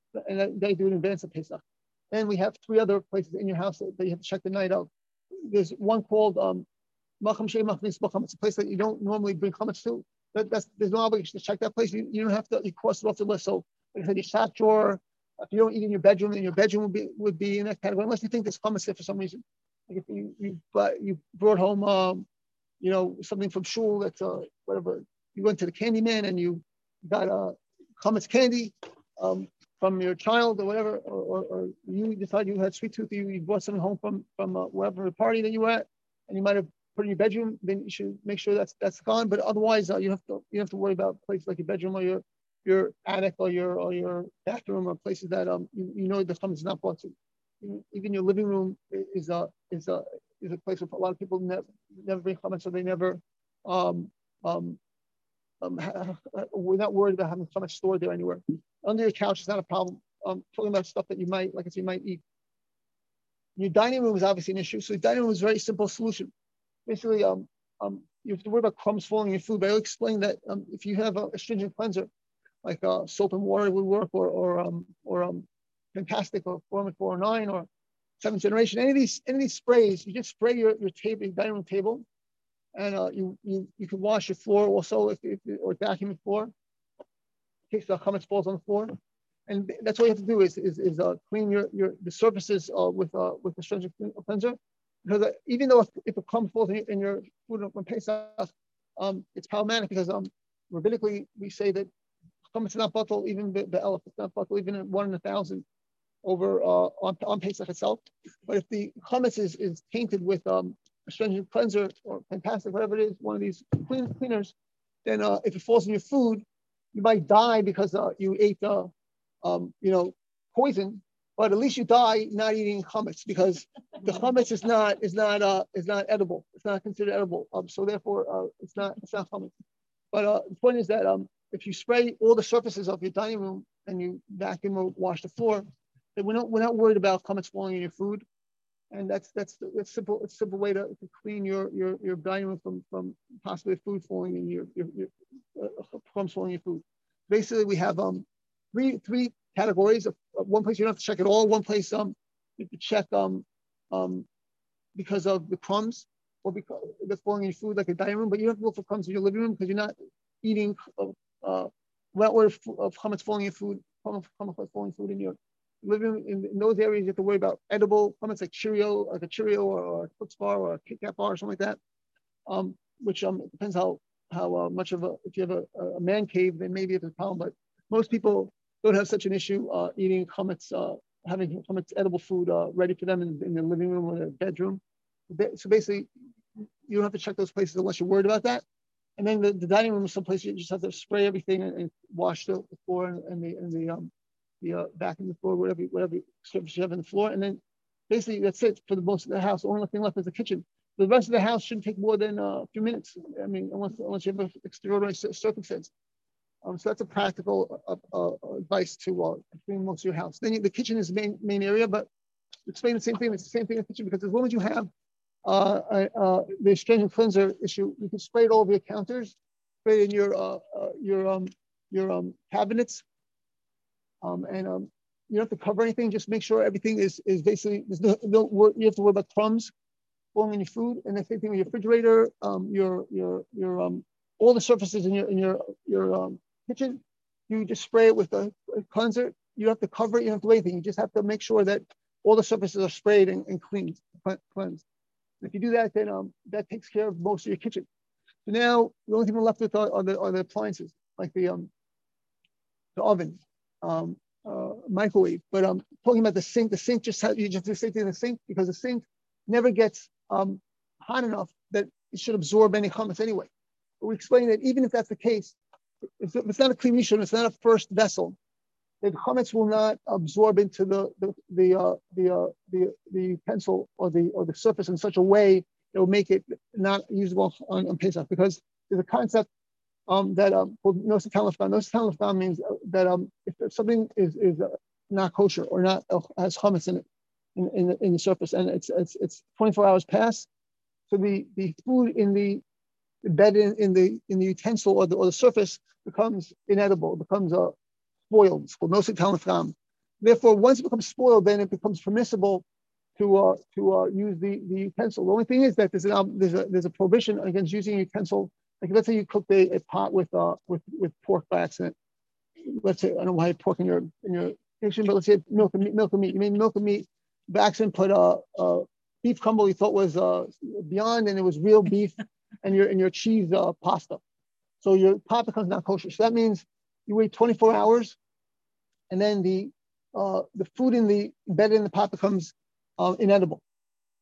And they do it in advance of Pesach. And we have three other places in your house that you have to check the night out. There's one called um, Macham Shei Machnis Bacham. It's a place that you don't normally bring chametz to. That, that's, there's no obligation to check that place. You, you don't have to, you cross it off the list. So, like I said, your sock drawer, if you don't eat in your bedroom, then your bedroom would be would be in that category, unless you think there's chametz there for some reason. Like if you, you, but you brought home, um, you know, something from shul that's uh, whatever. You went to the candy man and you got a uh, chametz candy um, from your child or whatever, or, or, or you decided you had sweet tooth. You, you brought something home from from uh, wherever the party that you were at, and you might have put in your bedroom, then you should make sure that's that's gone. But otherwise, uh, you have to you have to worry about places like your bedroom or your your attic or your or your bathroom or places that um you, you know the chametz is not brought to. Even your living room is a is a is a place where a lot of people never never bring chametz, so they never um um. Um, we're not worried about having chametz stored there anywhere. Under your couch is not a problem. Um, talking about stuff that you might, like I said, you might eat. Your dining room is obviously an issue. So the dining room is a very simple solution. Basically, um, um, you have to worry about crumbs falling in your food. But I'll explain that um, if you have a astringent cleanser, like uh, soap and water would work, or or um, or um, Fantastic, or four oh nine, or Seventh Generation, any of these any of these sprays, you just spray your your table, your dining room table, and uh, you you you can wash your floor also if, if or vacuum your floor in case the chametz falls on the floor. And that's all you have to do is is, is uh, clean your your the surfaces uh, with uh, with the astringent cleanser. Because uh, even though if, if a crumb falls in your, in your food on Pesach, um, it's problematic because um, rabbinically we say that chametz is not bottle, even the, the elephant, it's not bottle, even in one in a thousand over uh, on, on Pesach itself. But if the chametz is, is tainted with um, astringent cleanser or Fantastic, whatever it is, one of these clean, cleaners, then uh, if it falls in your food, you might die because uh, you ate, uh, um, you know, poison. But at least you die not eating chametz because the chametz is not is not uh, is not edible. It's not considered edible. Um, so therefore, uh, it's not it's not chametz. But uh, the point is that um, if you spray all the surfaces of your dining room and you vacuum or wash the floor, then we're not we're not worried about chametz falling in your food. And that's that's that's simple. It's a simple way to, to clean your your your dining room from from possibly food falling in your your, your uh, crumbs falling in your food. Basically, we have um three three categories. Of, of one place you don't have to check it all. One place um you have to check um um because of the crumbs or because that's falling in your food like a dining room. But you don't have to look for crumbs in your living room because you're not eating uh, uh well order of chametz falling in your food, chametz falling food in your living in, in those areas. You have to worry about edible chametz like Cheerio, like a Cheerio or, or a Twix bar or a Kit Kat bar or something like that. Um, which um it depends how how uh, much of a if you have a, a man cave, then maybe it's a problem. But most people don't have such an issue uh, eating chametz, uh, having chametz edible food uh, ready for them in, in their living room or their bedroom. So basically, you don't have to check those places unless you're worried about that. And then the, the dining room is someplace you just have to spray everything and, and wash the, the floor and, and the and the um the uh, back in the floor, whatever whatever surface you have in the floor. And then basically that's it for the most of the house. The only thing left is the kitchen. The rest of the house shouldn't take more than uh, a few minutes. I mean, unless unless you have an extraordinary circumstance. Um, so that's a practical uh, uh, advice to uh, clean most of your house. Then you, the kitchen is the main main area, but explain the same thing. It's the same thing in the kitchen because as long as you have uh, uh, the astringent cleanser issue, you can spray it all over your counters, spray it in your uh, uh, your um your um cabinets, um, and um, you don't have to cover anything. Just make sure everything is is basically there's no, no you have to worry about crumbs falling in your food, and the same thing with your refrigerator, um, your your your um all the surfaces in your in your your um kitchen. You just spray it with a, a cleanser. You don't have to cover it. You don't have to do anything. You just have to make sure that all the surfaces are sprayed and, and cleaned, cleansed. And if you do that, then um, that takes care of most of your kitchen. So now the only thing we're left with are, are the are the appliances, like the um the oven, um, uh, microwave. But um, talking about the sink, the sink just has, you just have to say to the sink because the sink never gets um hot enough that it should absorb any chametz anyway. But we explain that even if that's the case, if it's not a clean rishon, it's not a first vessel, the chametz will not absorb into the the the uh, the, uh, the the utensil or the or the surface in such a way that will make it not usable on, on Pesach. Because there's a concept um, that um, called Nosei Tan Leftam. Nosei Tan Leftam means that um, if something is is uh, not kosher or not uh, has chametz in it in, in the, in the surface, and it's it's it's twenty-four hours past, so the the food in the embedded in, in the in the utensil or the or the surface becomes inedible, it becomes uh, spoiled. It's called Nosei Tan Leftam. Therefore, once it becomes spoiled, then it becomes permissible to uh, to uh, use the, the utensil. The only thing is that there's an um, there's a there's a prohibition against using a utensil. Like let's say you cooked a, a pot with uh with, with pork by accident. Let's say I don't know why you pork in your in your kitchen, but let's say milk and meat, milk and meat. You made milk and meat by accident, put a uh, uh, beef crumble you thought was uh, beyond, and it was real beef, and your and your cheese uh, pasta. So your pot becomes not kosher. So that means you wait twenty-four hours, and then the uh, the food in the embedded in the pot becomes uh, inedible.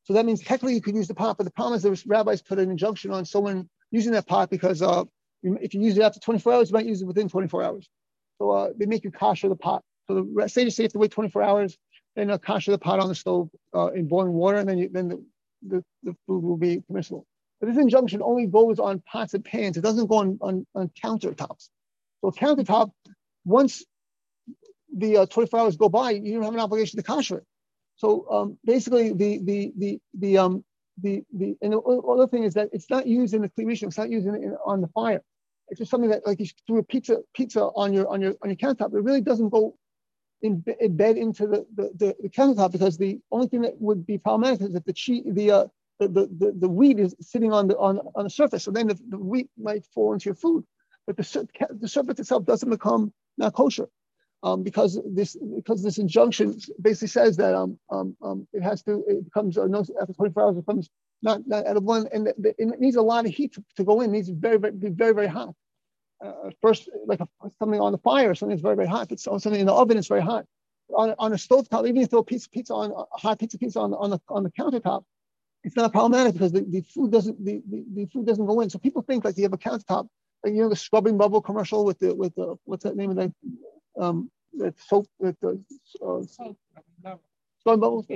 So that means technically you could use the pot, but the problem is the rabbis put an injunction on someone using that pot because uh, if you use it after twenty-four hours, you might use it within twenty-four hours. So uh, they make you kosher the pot. So the sages say you have to wait twenty-four hours, then uh, kosher the pot on the stove uh, in boiling water, and then you, then the, the, the food will be permissible. But this injunction only goes on pots and pans. It doesn't go on, on, on countertops. So a countertop, once the uh, twenty-four hours go by, you don't have an obligation to kosher it. So um, basically, the the the the um the the and the other thing is that it's not used in the Kli Rishon. It's not used in, in, on the fire. It's just something that, like, you threw a pizza pizza on your on your on your countertop. It really doesn't go in, embed into the, the the the countertop, because the only thing that would be problematic is that the cheese the uh the, the the the wheat is sitting on the on on the surface. So then the, the wheat might fall into your food, but the the surface itself doesn't become not kosher. Um, because this because this injunction basically says that um, um, um, it has to it becomes uh, no, after twenty-four hours it becomes not not edible, and the, the, it needs a lot of heat to, to go in. It needs to very very be very very hot. Uh, first, like a, something on the fire, something that's very very hot. If it's something in the oven, it's very hot. On, on a stove top, even if you throw a piece of pizza on a hot pizza pizza on on the on the countertop, it's not problematic because the, the food doesn't the, the, the food doesn't go in. So people think like you have a countertop, like, you know, the scrubbing bubble commercial with the with the what's that name of that um that soap that the uh, scrubbing bubbles.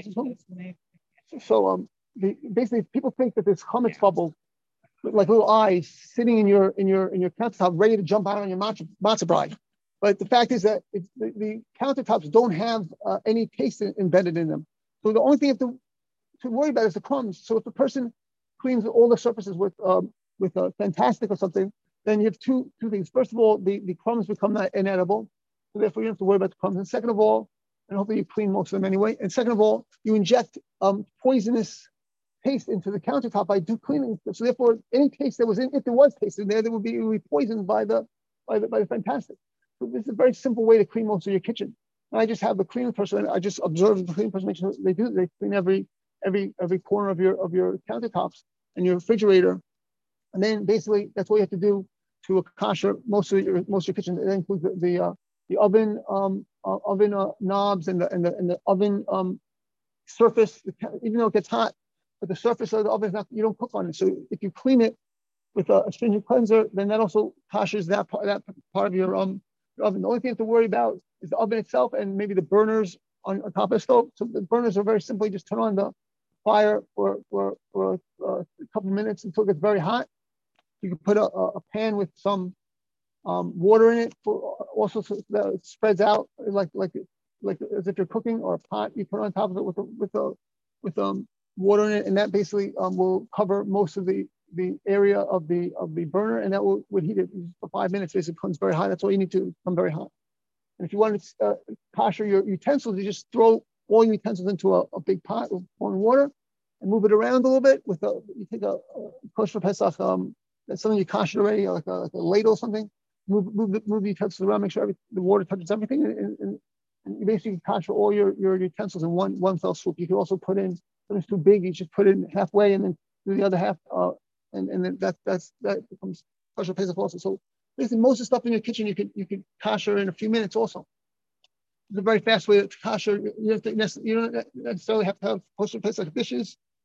So um the, basically people think that this chametz yeah. bubble, like little eyes sitting in your in your in your countertop, ready to jump out on your matzah, matzah bride. But the fact is that it's, the, the countertops don't have uh, any taste in, embedded in them. So the only thing you have to, to worry about is the crumbs. So if a person cleans all the surfaces with um, with a fantastic or something, then you have two two things. First of all, the, the crumbs become not inedible, so therefore you don't have to worry about the crumbs. And second of all, and hopefully you clean most of them anyway. And second of all, you inject um, poisonous taste into the countertop by do cleaning. So therefore, any taste that was in, if there was taste in there, there would be, it would be poisoned by the by the by the fantastic. So this is a very simple way to clean most of your kitchen. And I just have the cleaning person. I just observe the cleaning person. Make sure they do. They clean every every every corner of your of your countertops and your refrigerator. And then basically that's what you have to do to kosher most of your most of your kitchen. That includes the the, uh, the oven um, uh, oven uh, knobs and the and the and the oven um, surface. Even though it gets hot, but the surface of the oven is not. You don't cook on it. So if you clean it with a astringent cleanser, then that also koshers that part that part of your um. oven. The only thing you have to worry about is the oven itself and maybe the burners on, on top of the stove. So the burners are very simply just turn on the fire for for, for uh, a couple of minutes until it gets very hot. You can put a, a pan with some um, water in it for also so that it spreads out like like like as if you're cooking, or a pot you put on top of it with a, with a, with um water in it, and that basically um, will cover most of the the area of the of the burner, and that will would heat it for five minutes. It becomes very hot. That's all you need to become very hot. And if you want to uh, kosher your utensils, you just throw all your utensils into a, a big pot with boiling water and move it around a little bit. With a you take a, a kosher Pesach, um, that's something you kosher already, like a, like a ladle or something. Move move the, move the utensils around, make sure every, the water touches everything, and, and, and you basically kosher all your, your utensils in one one fell swoop. You can also put in, when it's too big, you just put it in halfway and then do the other half. Uh, And, and then that that's that becomes kosher Pesach also. So basically, most of the stuff in your kitchen you could you could kosher in a few minutes also. It's a very fast way to kosher. You have to you don't necessarily have to have kosher Pesach dishes.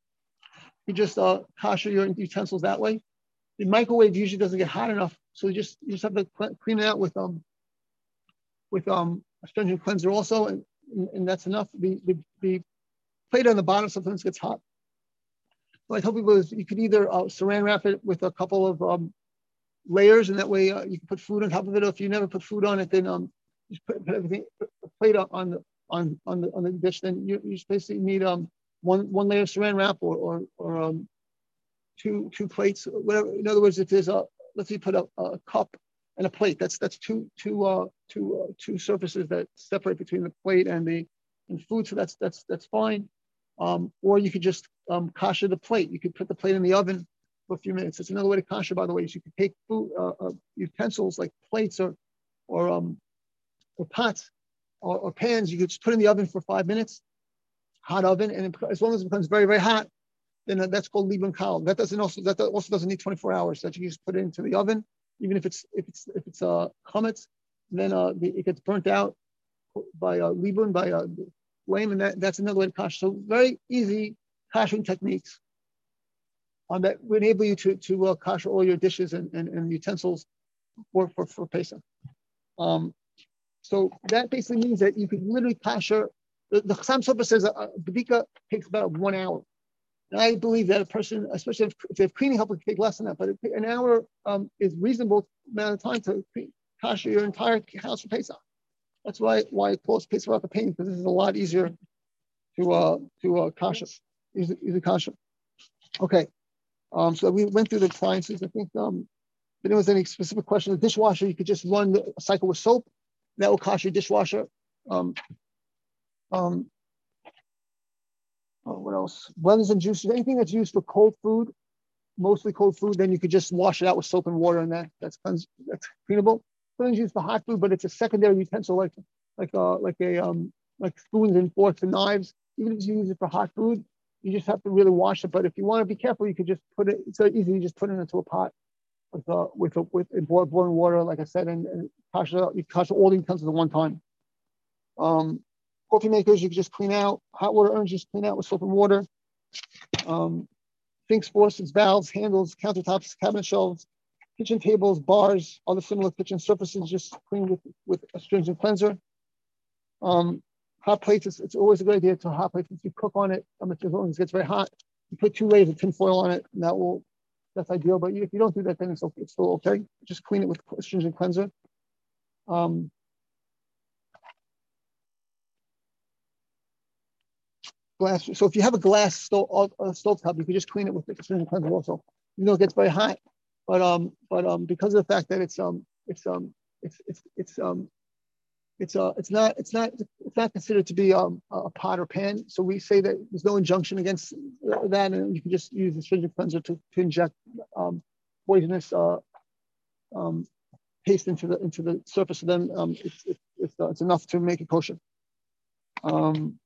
You just uh, kosher your utensils that way. The microwave usually doesn't get hot enough, so you just you just have to clean it out with um with um a astringent cleanser also, and, and, and that's enough. The, the the plate on the bottom sometimes gets hot. What I tell people is you could either uh, saran wrap it with a couple of um, layers, and that way uh, you can put food on top of it. Or if you never put food on it, then um, just put, put everything, put a plate on the on on the on the dish. Then you, you just basically need um one one layer of saran wrap or or, or um two two plates, whatever. In other words, if there's a let's say you put a, a cup and a plate, that's that's two two uh two uh, two surfaces that separate between the plate and the and food. So that's that's that's fine. Um, or you could just um, kosher the plate. You could put the plate in the oven for a few minutes. It's another way to kosher, by the way. So you could take food uh, uh, utensils like plates or or um or pots or, or pans. You could just put in the oven for five minutes, hot oven, and it, as long as it becomes very very hot, then that's called libun kal. That doesn't also that also doesn't need twenty-four hours. That you can just put it into the oven, even if it's if it's if it's uh chametz, then uh the, it gets burnt out by uh, libun by uh, flame, and that, that's another way to kosher. So very easy koshering techniques um, that would enable you to to uh, kosher all your dishes and, and, and utensils for for for Pesach. Um, so that basically means that you could literally kosher. The, the Chassam Sofer says a, a bedika takes about one hour. And I believe that a person, especially if, if they have cleaning help, it can take less than that. But an hour um, is reasonable amount of time to kosher your entire house for Pesach. That's why why it calls Pesach without the pain, because this is a lot easier to uh to uh kosher. Easy, easy kosher. Okay. Um, so we went through the appliances. I think um, if there was any specific question, the dishwasher, you could just run the cycle with soap. That will kosher your dishwasher. Um, um, oh, what else? Blenders and juices, anything that's used for cold food, mostly cold food, then you could just wash it out with soap and water, and that that's cleans, that's cleanable. Something's used for hot food, but it's a secondary utensil, like like uh like a um like spoons and forks and knives. Even if you use it for hot food, you just have to really wash it. But if you want to be careful, you could just put it. It's so easy. You just put it into a pot with uh with a, with boiling water, like I said, and, and kosher, you kosher all the utensils at one time. Um, coffee makers, you can just clean out. Hot water urns, just clean out with soap and water. Um, sinks, faucets, valves, handles, countertops, cabinet shelves, kitchen tables, bars, other similar kitchen surfaces, just clean with, with astringent cleanser. Um, hot plates, it's, it's always a good idea to hot plates. If you cook on it, um, as long as it gets very hot, you put two layers of tin foil on it, and that will, that's ideal. But if you don't do that, then it's, okay, it's still okay. Just clean it with astringent cleanser. Um, glass. So if you have a glass stove, uh, stove top, you can just clean it with astringent cleanser also. You know, it gets very hot, but um, but um, because of the fact that it's um, it's um, it's it's it's um, it's uh, it's not it's not it's not considered to be um a pot or pan. So we say that there's no injunction against that, and you can just use the astringent cleanser to to inject um, poisonous uh, um, paste into the into the surface of them. Um, it's it's it's, uh, it's enough to make it kosher. Um,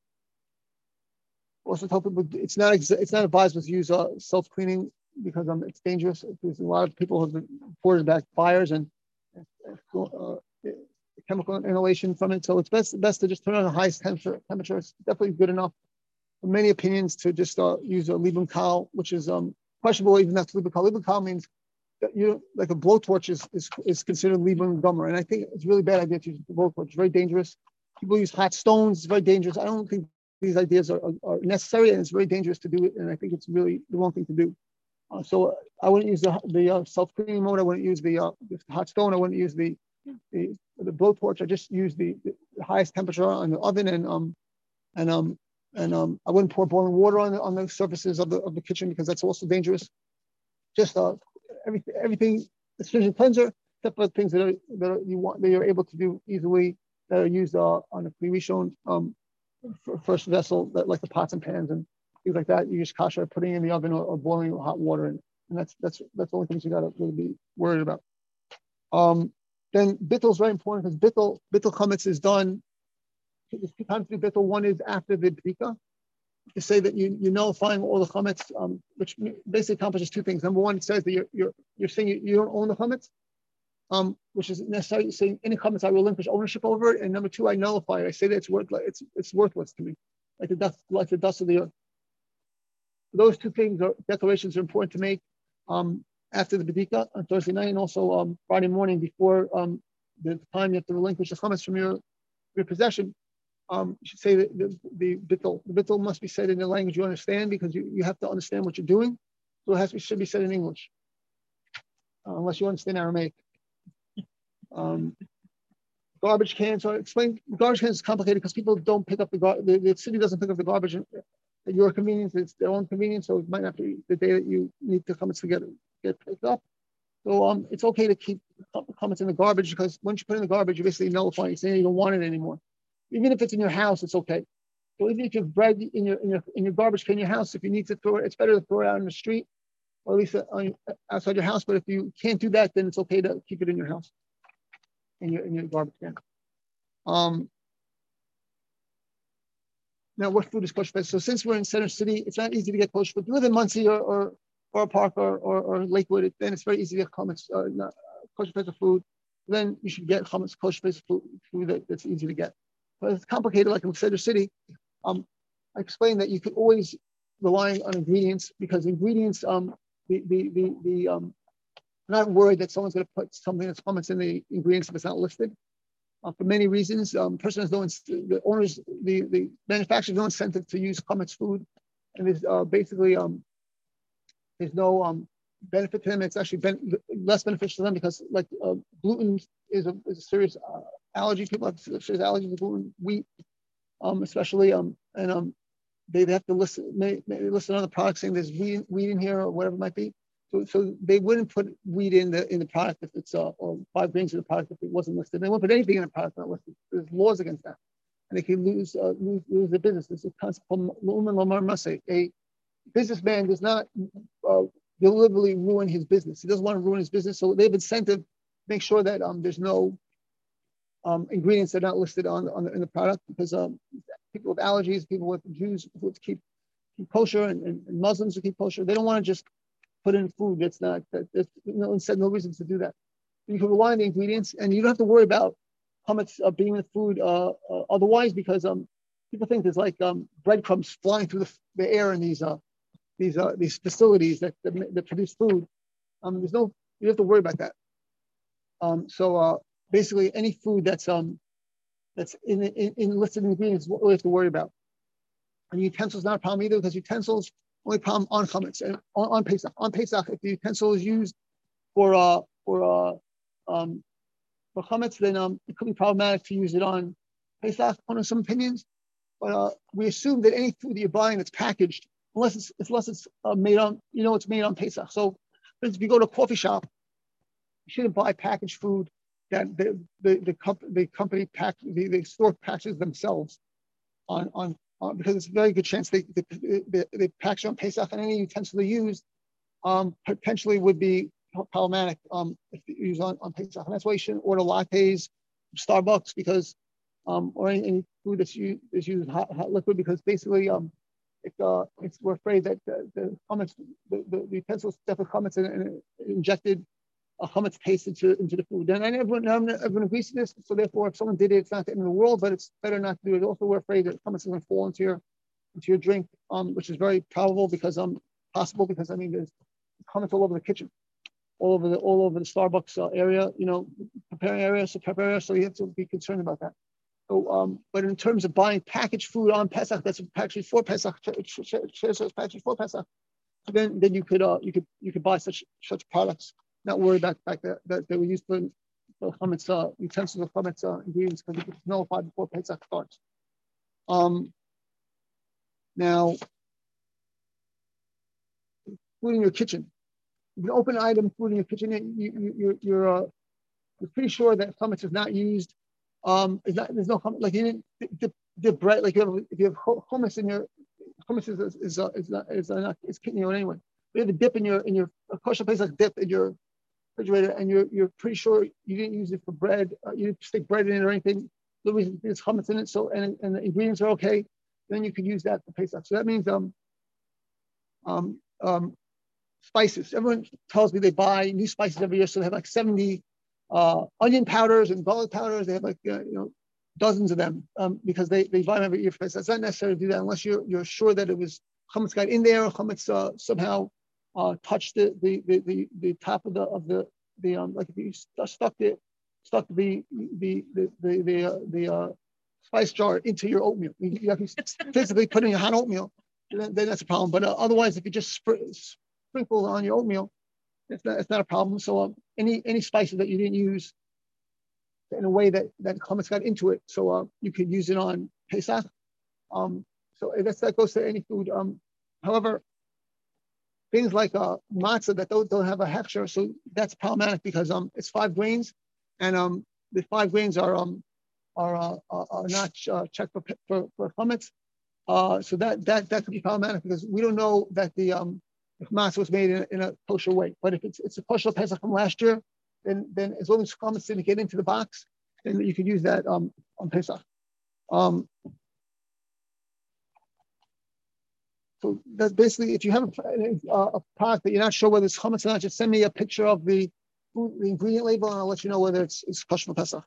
Also tell people it's not it's not advisable to use uh, self cleaning because um it's dangerous. There's a lot of people who have reported back fires and uh, chemical inhalation from it. So it's best best to just turn on the highest temperature. Temperature is definitely good enough. For many opinions to just uh, use a Liebman Kal, which is um questionable even after Liebman Kal. Liebman Kal means that you like a blowtorch is is, is considered Liebman Gummer, and I think it's a really bad idea to use a blowtorch. It's very dangerous. People use hot stones. It's very dangerous. I don't think these ideas are, are necessary, and it's very dangerous to do it. And I think it's really the wrong thing to do. Uh, so I wouldn't use the, the uh, self-cleaning mode. I wouldn't use the, uh, the hot stone. I wouldn't use the the, the blowtorch. I just use the, the highest temperature on the oven, and um and um and um I wouldn't pour boiling water on the, on the surfaces of the of the kitchen because that's also dangerous. Just uh everything everything astringent cleanser, except for things that are, that are, you want that you're able to do easily that are used uh, on a pre-rishon um. first vessel, that like the pots and pans and things like that. You just kosher putting in the oven or, or boiling hot water, and, and that's that's that's the only things you got to really be worried about. Um, then bittul is very important because bittul bittul chametz is done. There's two times to do bittul. One is after the bdika, to say that you you nullifying all the chametz, um, which basically accomplishes two things. Number one, it says that you're you're you're saying you, you don't own the chametz. Um, which is necessary. Saying any comments, I relinquish ownership over it, and number two, I nullify it. I say that it's worthless. It's it's worthless to me, like the dust, like the dust of the earth. Those two things are declarations are important to make um, after the bedika on Thursday night, and also um, Friday morning before um, the time you have to relinquish the comments from your your possession. Um, you should say that the the bittul. The bittul must be said in the language you understand because you, you have to understand what you're doing. So it has to, should be said in English, uh, unless you understand Aramaic. Um, garbage cans are explained. Garbage cans is complicated because people don't pick up the garbage. The, the city doesn't pick up the garbage at your convenience. It's their own convenience, so it might not be the day that you need to come to get get picked up. So um, it's okay to keep comments in the garbage because once you put it in the garbage, you're basically nullifying. You're saying you don't want it anymore. Even if it's in your house, it's okay. So even if you have bread in your in your in your garbage can in your house, if you need to throw it, it's better to throw it out in the street or at least on, outside your house. But if you can't do that, then it's okay to keep it in your house. In your in your garbage can. Um, now, what food is kosher? So, since we're in Center City, it's not easy to get kosher food. If you live in Muncie or or, or Park or, or or Lakewood, then it's very easy to get chametz, uh, not, kosher piece of food. Then you should get chametz kosher piece of food, food that, that's easy to get. But it's complicated, like in Center City. Um, I explained that you could always relying on ingredients because ingredients, um, the the the, the um, not worried that someone's going to put something that's chametz in the ingredients if it's not listed. Uh, for many reasons, um, person has no the owners, the the manufacturers no incentive to use chametz food, and there's uh, basically um, there's no um, benefit to them. It's actually ben- less beneficial to them because like uh, gluten is a, is a serious uh, allergy. People have serious allergies to gluten, wheat, um, especially um, and um, they have to list may, may list on the product saying there's wheat, wheat in here or whatever it might be. So, so they wouldn't put wheat in the in the product if it's uh, or five grains in the product if it wasn't listed. They won't put anything in the product not listed. There's laws against that, and they can lose uh, lose, lose their business. There's a concept called lumen lomar maseh. A businessman does not uh, deliberately ruin his business. He doesn't want to ruin his business, so they have incentive to make sure that um, there's no um, ingredients that are not listed on, on the, in the product because um, people with allergies, people with Jews who keep keep kosher, and, and, and Muslims who keep kosher, they don't want to just put in food that's not that there's no instead no reason to do that. You can rely on the ingredients, and you don't have to worry about how much uh, being in the food uh, uh, otherwise because um, people think there's like um, breadcrumbs flying through the, the air in these uh, these uh, these facilities that, that that produce food. Um, there's no you don't have to worry about that. Um, so uh, basically, any food that's um that's in in, in listed ingredients, what we have to worry about. And utensils not a problem either because utensils only problem on chametz and on, on Pesach. On Pesach, if the utensil is used for uh for uh um for chametz, then um it could be problematic to use it on Pesach. Under some opinions, but uh, we assume that any food that you're buying that's packaged, unless it's unless it's uh, made on you know it's made on Pesach. So, for instance, if you go to a coffee shop, you shouldn't buy packaged food that the the the, comp- the company pack the, the store packages themselves on on. Uh, because it's a very good chance they they, they, they package on Pesach, and any utensil they use um, potentially would be problematic um, if you use on, on Pesach. And that's why you shouldn't order lattes from Starbucks because um, or any, any food that's used is used hot, hot liquid because basically um, it, uh, it's, we're afraid that the, the chametz, the, the, the utensils definitely chametz and, and injected a chametz paste into, into the food. And everyone, everyone agrees to this. So therefore, if someone did it, it's not the end of the world, but it's better not to do it. Also, we're afraid that chametz is going to fall into your into your drink, um, which is very probable because um possible because I mean there's chametz all over the kitchen, all over the all over the Starbucks uh, area, you know, preparing area, so prep area. So you have to be concerned about that. So, um, but in terms of buying packaged food on Pesach, that's packaged for Pesach, packaged for Pesach. So then, then you could uh you could you could buy such such products. Not worry about the fact that, that they were used for the chametz uh, utensils of chametz uh, ingredients because it's nullified before Pesach starts. Um, now, food in your kitchen. If you open an item, food in your kitchen, you, you, you're you're, uh, you're pretty sure that chametz is not used. Um, is not, there's no chametz, like you didn't dip, dip bread. Like you have, if you have hummus in your hummus is is uh, is not is not it's kidney or anyway. You have a dip in your in your kosher place like dip in your refrigerator, and you're you're pretty sure you didn't use it for bread, uh, you didn't stick bread in it or anything. The reason there's chametz in it, so and, and the ingredients are okay, then you could use that for Pesach. So that means um um um spices. Everyone tells me they buy new spices every year, so they have like seventy uh, onion powders and garlic powders. They have like uh, you know dozens of them um, because they they buy them every year for Pesach. It's not necessary to do that unless you're you're sure that it was chametz got in there or chametz uh, somehow. Uh, touch the, the the the the top of the of the the um like if you st- stuck it stuck the the the the the, uh, the uh, spice jar into your oatmeal. You, you have to physically put in your hot oatmeal, then, then that's a problem. But uh, otherwise, if you just spr- sprinkle on your oatmeal, it's not it's not a problem. So um, any any spices that you didn't use in a way that that chametz got into it, so uh, you could use it on Pesach. Um, so that's that goes to any food. Um, however. Things like uh, matzah that don't, don't have a hechsher, so that's problematic because um it's five grains, and um the five grains are um are uh, are, are not uh, checked for for, for chametz. Uh, so that that that could be problematic because we don't know that the um if matzah was made in, in a kosher way. But if it's it's a kosher Pesach from last year, then then as long as chametz didn't get into the box, then you could use that um on Pesach. Um, So that's basically, if you have a, a product that you're not sure whether it's chametz or not, just send me a picture of the food, the ingredient label, and I'll let you know whether it's it's kosher for Pesach.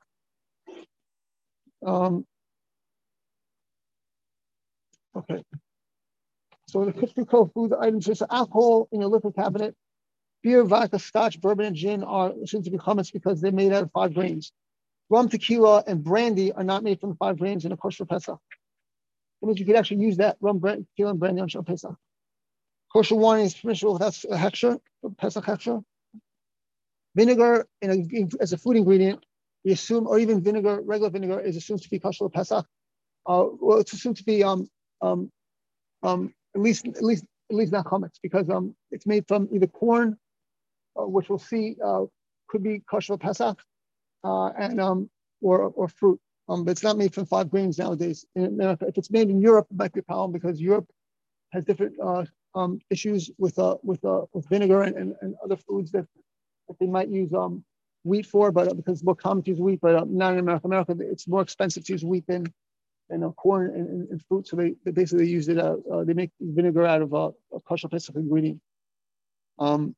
Um, okay. So the typical food items is alcohol in your liquor cabinet. Beer, vodka, scotch, bourbon, and gin are assumed to be chametz because they're made out of five grains. Rum, tequila, and brandy are not made from the five grains in a kosher Pesach. That means you could actually use that rum, brandy, tequila, and brandy on Shal Pesach. Kosher wine is permissible without a hechsher, Pesach hechsher. Vinegar in a, as a food ingredient, we assume, or even vinegar, regular vinegar, is assumed to be kosher Pesach. Uh, well, it's assumed to be um um um at least at least at least not chametz because um it's made from either corn, uh, which we'll see uh, could be kosher Pesach, uh, and um or or fruit. Um, but it's not made from five grains nowadays in America. If it's made in Europe, it might be a problem because Europe has different uh, um, issues with uh, with uh, with vinegar and, and, and other foods that, that they might use um, wheat for, but uh, because it's more common to use wheat, but uh, not in America. America, it's more expensive to use wheat than than uh, corn and, and, and fruit. So they, they basically use it. Uh, uh, they make vinegar out of uh, a kosher Pesach ingredient. Um,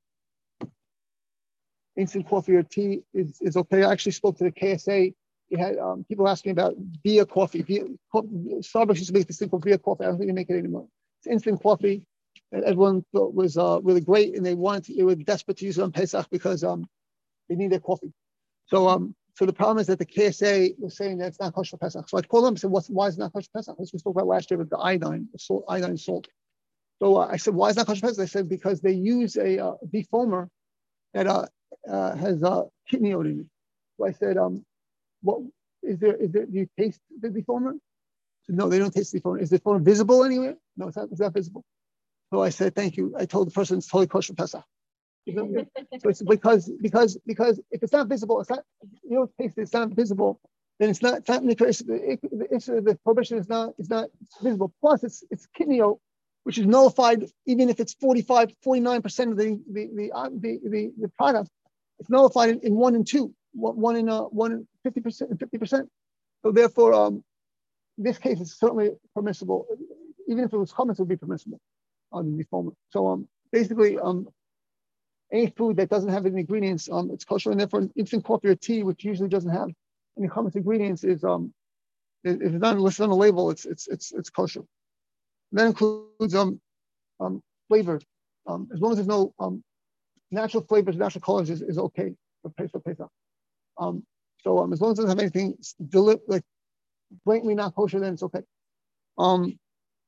instant coffee or tea is, is okay. I actually spoke to the K S A. You had um, people asking about Via coffee. Via, Starbucks used to make this thing called Via coffee. I don't think they make it anymore. It's instant coffee that everyone thought was uh, really great, and they wanted to, they were desperate to use it on Pesach because um, they need their coffee. So um, so the problem is that the K S A was saying that it's not kosher Pesach. So I called them and said, What's, why is it not kosher Pesach? This we spoke about last year with the iodine, the salt, iodine salt. So uh, I said, why is it not kosher Pesach? They said because they use a uh, defoamer that uh, uh, has uh, kidney oat in it. So I said, um. What is there? Is there? Do you taste the defoamer? So, no, they don't taste the defoamer. Is the defoamer visible anywhere? No, it's not. It's not visible. So I said, thank you. I told the person it's totally kosher Pesach. So it's because because because if it's not visible, it's not. You don't taste it. It's not visible. Then it's not. It's not. It's, it's, the prohibition is not. It's not visible. Plus, it's it's kidney oat, which is nullified even if it's forty-five, forty-nine percent of the the the uh, the, the, the product. It's nullified in, in one and two. One in uh, one in fifty percent and fifty percent. So therefore, um, this case is certainly permissible. Even if it was chametz, it would be permissible on the defoamer. So um, basically, um, any food that doesn't have any ingredients, um, it's kosher. And therefore, instant coffee or tea, which usually doesn't have any chametz ingredients, is um, if it's not listed on the label, it's it's it's it's kosher. And that includes um, um, flavor. Um, as long as there's no um, natural flavors, natural colors, is, is okay for Pesach. Pesach. Um, so um, as long as it doesn't have anything deli- like blatantly not kosher, then it's okay. Um,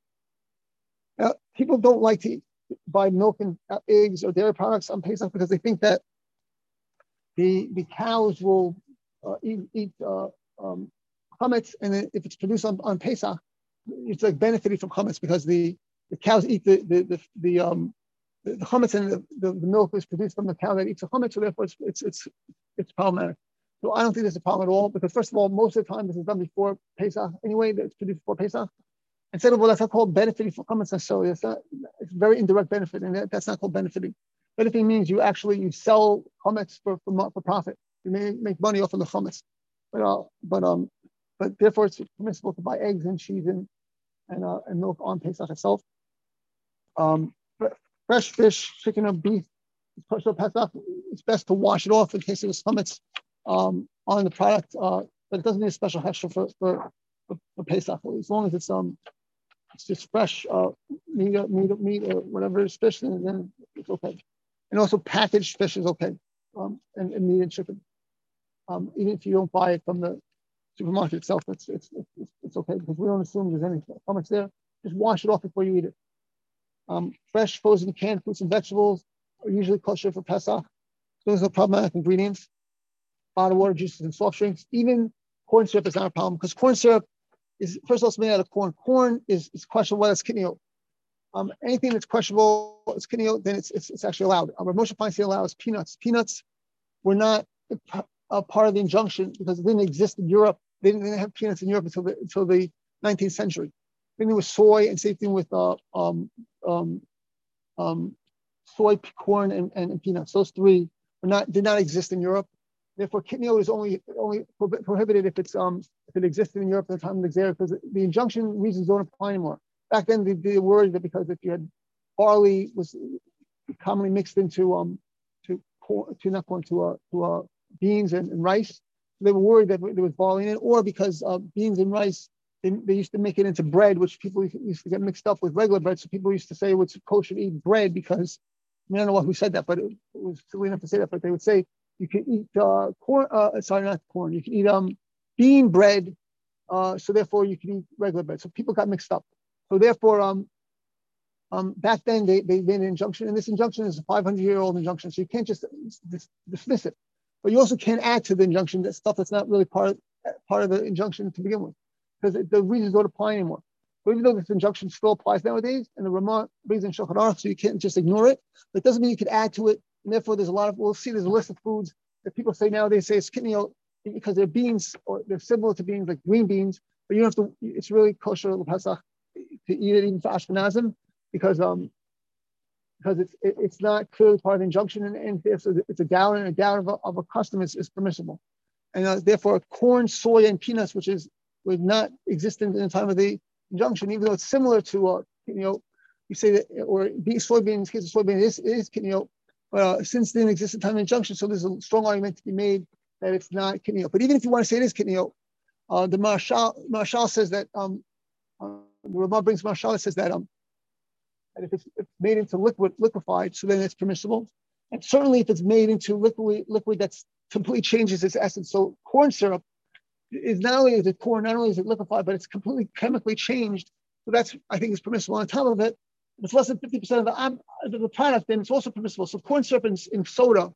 uh, people don't like to buy milk and uh, eggs or dairy products on Pesach because they think that the the cows will uh, eat, eat uh, um, chametz, and then if it's produced on, on Pesach, it's like benefiting from chametz because the, the cows eat the the the, the um the, the chametz and the, the, the milk is produced from the cow that eats the chametz, so therefore it's it's it's, it's problematic. So I don't think there's a problem at all because first of all, most of the time this is done before Pesach anyway. It's produced before Pesach. And second of all, that's not called benefiting from chametz necessarily. It's not. It's very indirect benefit, and that, that's not called benefiting. Benefiting means you actually you sell chametz for, for for profit. You may make money off of the chametz, but uh, but um, but therefore it's permissible to buy eggs and cheese and and uh, and milk on Pesach itself. Um, fresh fish, chicken or beef, kosher Pesach. It's best to wash it off in case it was chametz um on the product, uh, but it doesn't need a special hechsher for for, for for Pesach. As long as it's um it's just fresh uh meat or, meat or, meat or whatever is fish, and then it's okay. And also packaged fish is okay, um, and, and meat and chicken. Um, even if you don't buy it from the supermarket itself, it's it's it's, it's okay because we don't assume there's any how much there. Just wash it off before you eat it. Um, fresh, frozen, canned fruits and vegetables are usually kosher for Pesach. Those are problematic ingredients. Bottled water, juices, and soft drinks. Even corn syrup is not a problem because corn syrup is first of all it's made out of corn. Corn is, is questionable whether it's kidney oat. Um, anything that's questionable it's kidney oat, then it's it's, it's actually allowed. Um, Moshe Feinstein allows peanuts. Peanuts were not a, a part of the injunction because it didn't exist in Europe. They didn't, they didn't have peanuts in Europe until the until the nineteenth century. Then there was soy and same thing with uh, um, um, um, soy, corn, and, and, and peanuts. Those three were not did not exist in Europe. Therefore, kidney oat is only only prohibited if it's um if it existed in Europe at the time of the Xer, because the injunction reasons don't apply anymore. Back then, they, they were worried that because if you had barley was commonly mixed into um to corn to not corn to uh to uh beans and, and rice, they were worried that there was barley in it, or because uh, beans and rice they, they used to make it into bread, which people used to get mixed up with regular bread. So people used to say it's kosher to eat bread because, I mean, I don't know who said that, but it, it was silly enough to say that. But they would say you can eat uh, corn, uh, sorry, not corn, you can eat um bean bread, uh, so therefore you can eat regular bread. So people got mixed up. So therefore, um, um, back then they, they made an injunction, and this injunction is a five hundred year old injunction, so you can't just dis- dismiss it. But you also can't add to the injunction that stuff that's not really part of, part of the injunction to begin with, because the reasons don't apply anymore. So even though this injunction still applies nowadays, and the Ramah brings in Shulchan Aruch, so you can't just ignore it, but it doesn't mean you can add to it. And therefore, there's a lot of, we'll see there's a list of foods that people say nowadays say it's kitniyot because they're beans, or they're similar to beans, like green beans, but you don't have to, it's really kosher l'Pesach to eat it even for Ashkenazim, because um because it's it, it's not clearly part of the injunction, and, and if it's a gallon and a gallon of a, of a custom is, is permissible. And uh, therefore, corn, soy, and peanuts, which is was not existent in the time of the injunction, even though it's similar to uh, you know, you say that, or soybeans, in the case of soybean, it is, it is kiniyot, but uh, since it didn't exist in the time of the injunction, so there's a strong argument to be made that it's not kiniyot. But even if you want to say it is kiniyot, uh, the Marshal Marshal says that um, uh, the Ramah brings Marshal that says that um, and if it's, if it's made into liquid, liquefied, so then it's permissible. And certainly if it's made into liquid, liquid that's completely changes its essence. So corn syrup is not only is it corn, not only is it liquefied, but it's completely chemically changed. So that's, I think, is permissible. On top of it, if it's less than fifty percent of the, um, of the product, then it's also permissible. So corn syrup in, in soda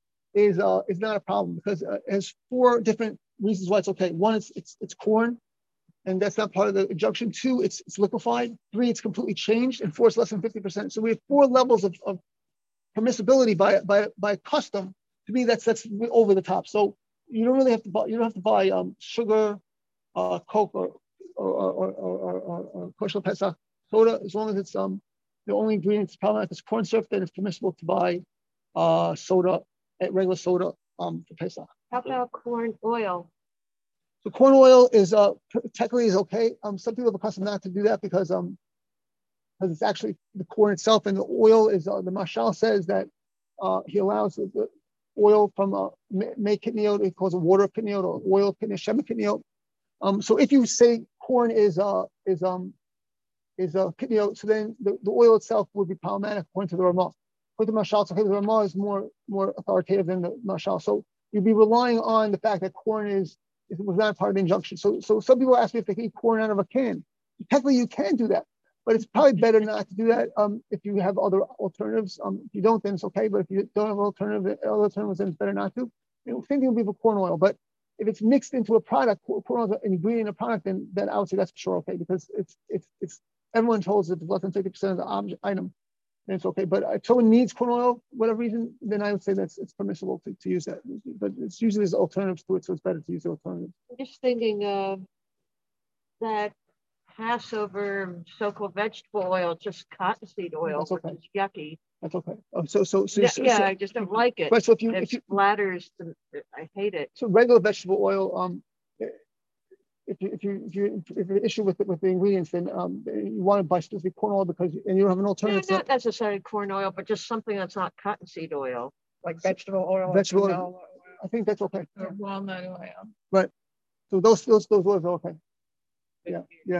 is uh, is not a problem, because uh, it has four different reasons why it's okay. One, it's it's it's corn, and that's not part of the injunction. Two, it's it's liquefied. Three, it's completely changed. And four, it's less than fifty percent. So we have four levels of, of permissibility by by by custom. To me, that's that's over the top. So you don't really have to buy you don't have to buy um, sugar, uh, Coke, or or or or, or, or kosher Pesach soda, as long as it's um the only ingredient is probably not corn syrup. Then it's permissible to buy uh, soda, regular soda um for Pesach. How about corn oil? So corn oil is uh technically is okay. Um, some people have a custom not to do that because um because it's actually the corn itself, and the oil is uh, the Mashal says that uh he allows the, the oil from uh make kitniyot, he calls it water kitniyot or oil kitniyot, shema kitniyot. Um, so if you say corn is uh is um is uh kitniyot, so then the, the oil itself would be problematic according to the Ramah. According to the Mashal, so the Ramah is more more authoritative than the Mashal. So you'd be relying on the fact that corn is it was not part of the injunction. So, so some people ask me if they can eat corn out of a can. Technically, you can do that, but it's probably better not to do that um, if you have other alternatives. Um, if you don't, then it's okay. But if you don't have alternative, other alternatives, then it's better not to. You know, same thing would be for corn oil. But if it's mixed into a product, corn oil is an ingredient in a product, then, then I would say that's for sure okay, because it's it's it's everyone tells us it's less than fifty percent of the object, item. Then it's okay. But if someone needs corn oil, whatever reason, then I would say that's it's permissible to, to use that. But it's usually there's alternatives to it, so it's better to use the alternatives. I'm just thinking uh, that Passover so-called vegetable oil, just cottonseed oil, That's okay. which is yucky. That's okay. Oh, so so so yeah, so, yeah so, I just don't like it. Right. So if you it if you splatters, the, I hate it. So regular vegetable oil, um, if you if you if you if you issue with with the ingredients, then um you want to buy specific corn oil because and you don't have an alternative. Yeah, not necessarily corn oil, but just something that's not cottonseed oil, like vegetable oil. Vegetable oil. oil. I think that's okay. Or walnut oil. Right. So those those those oils are okay. Yeah, yeah.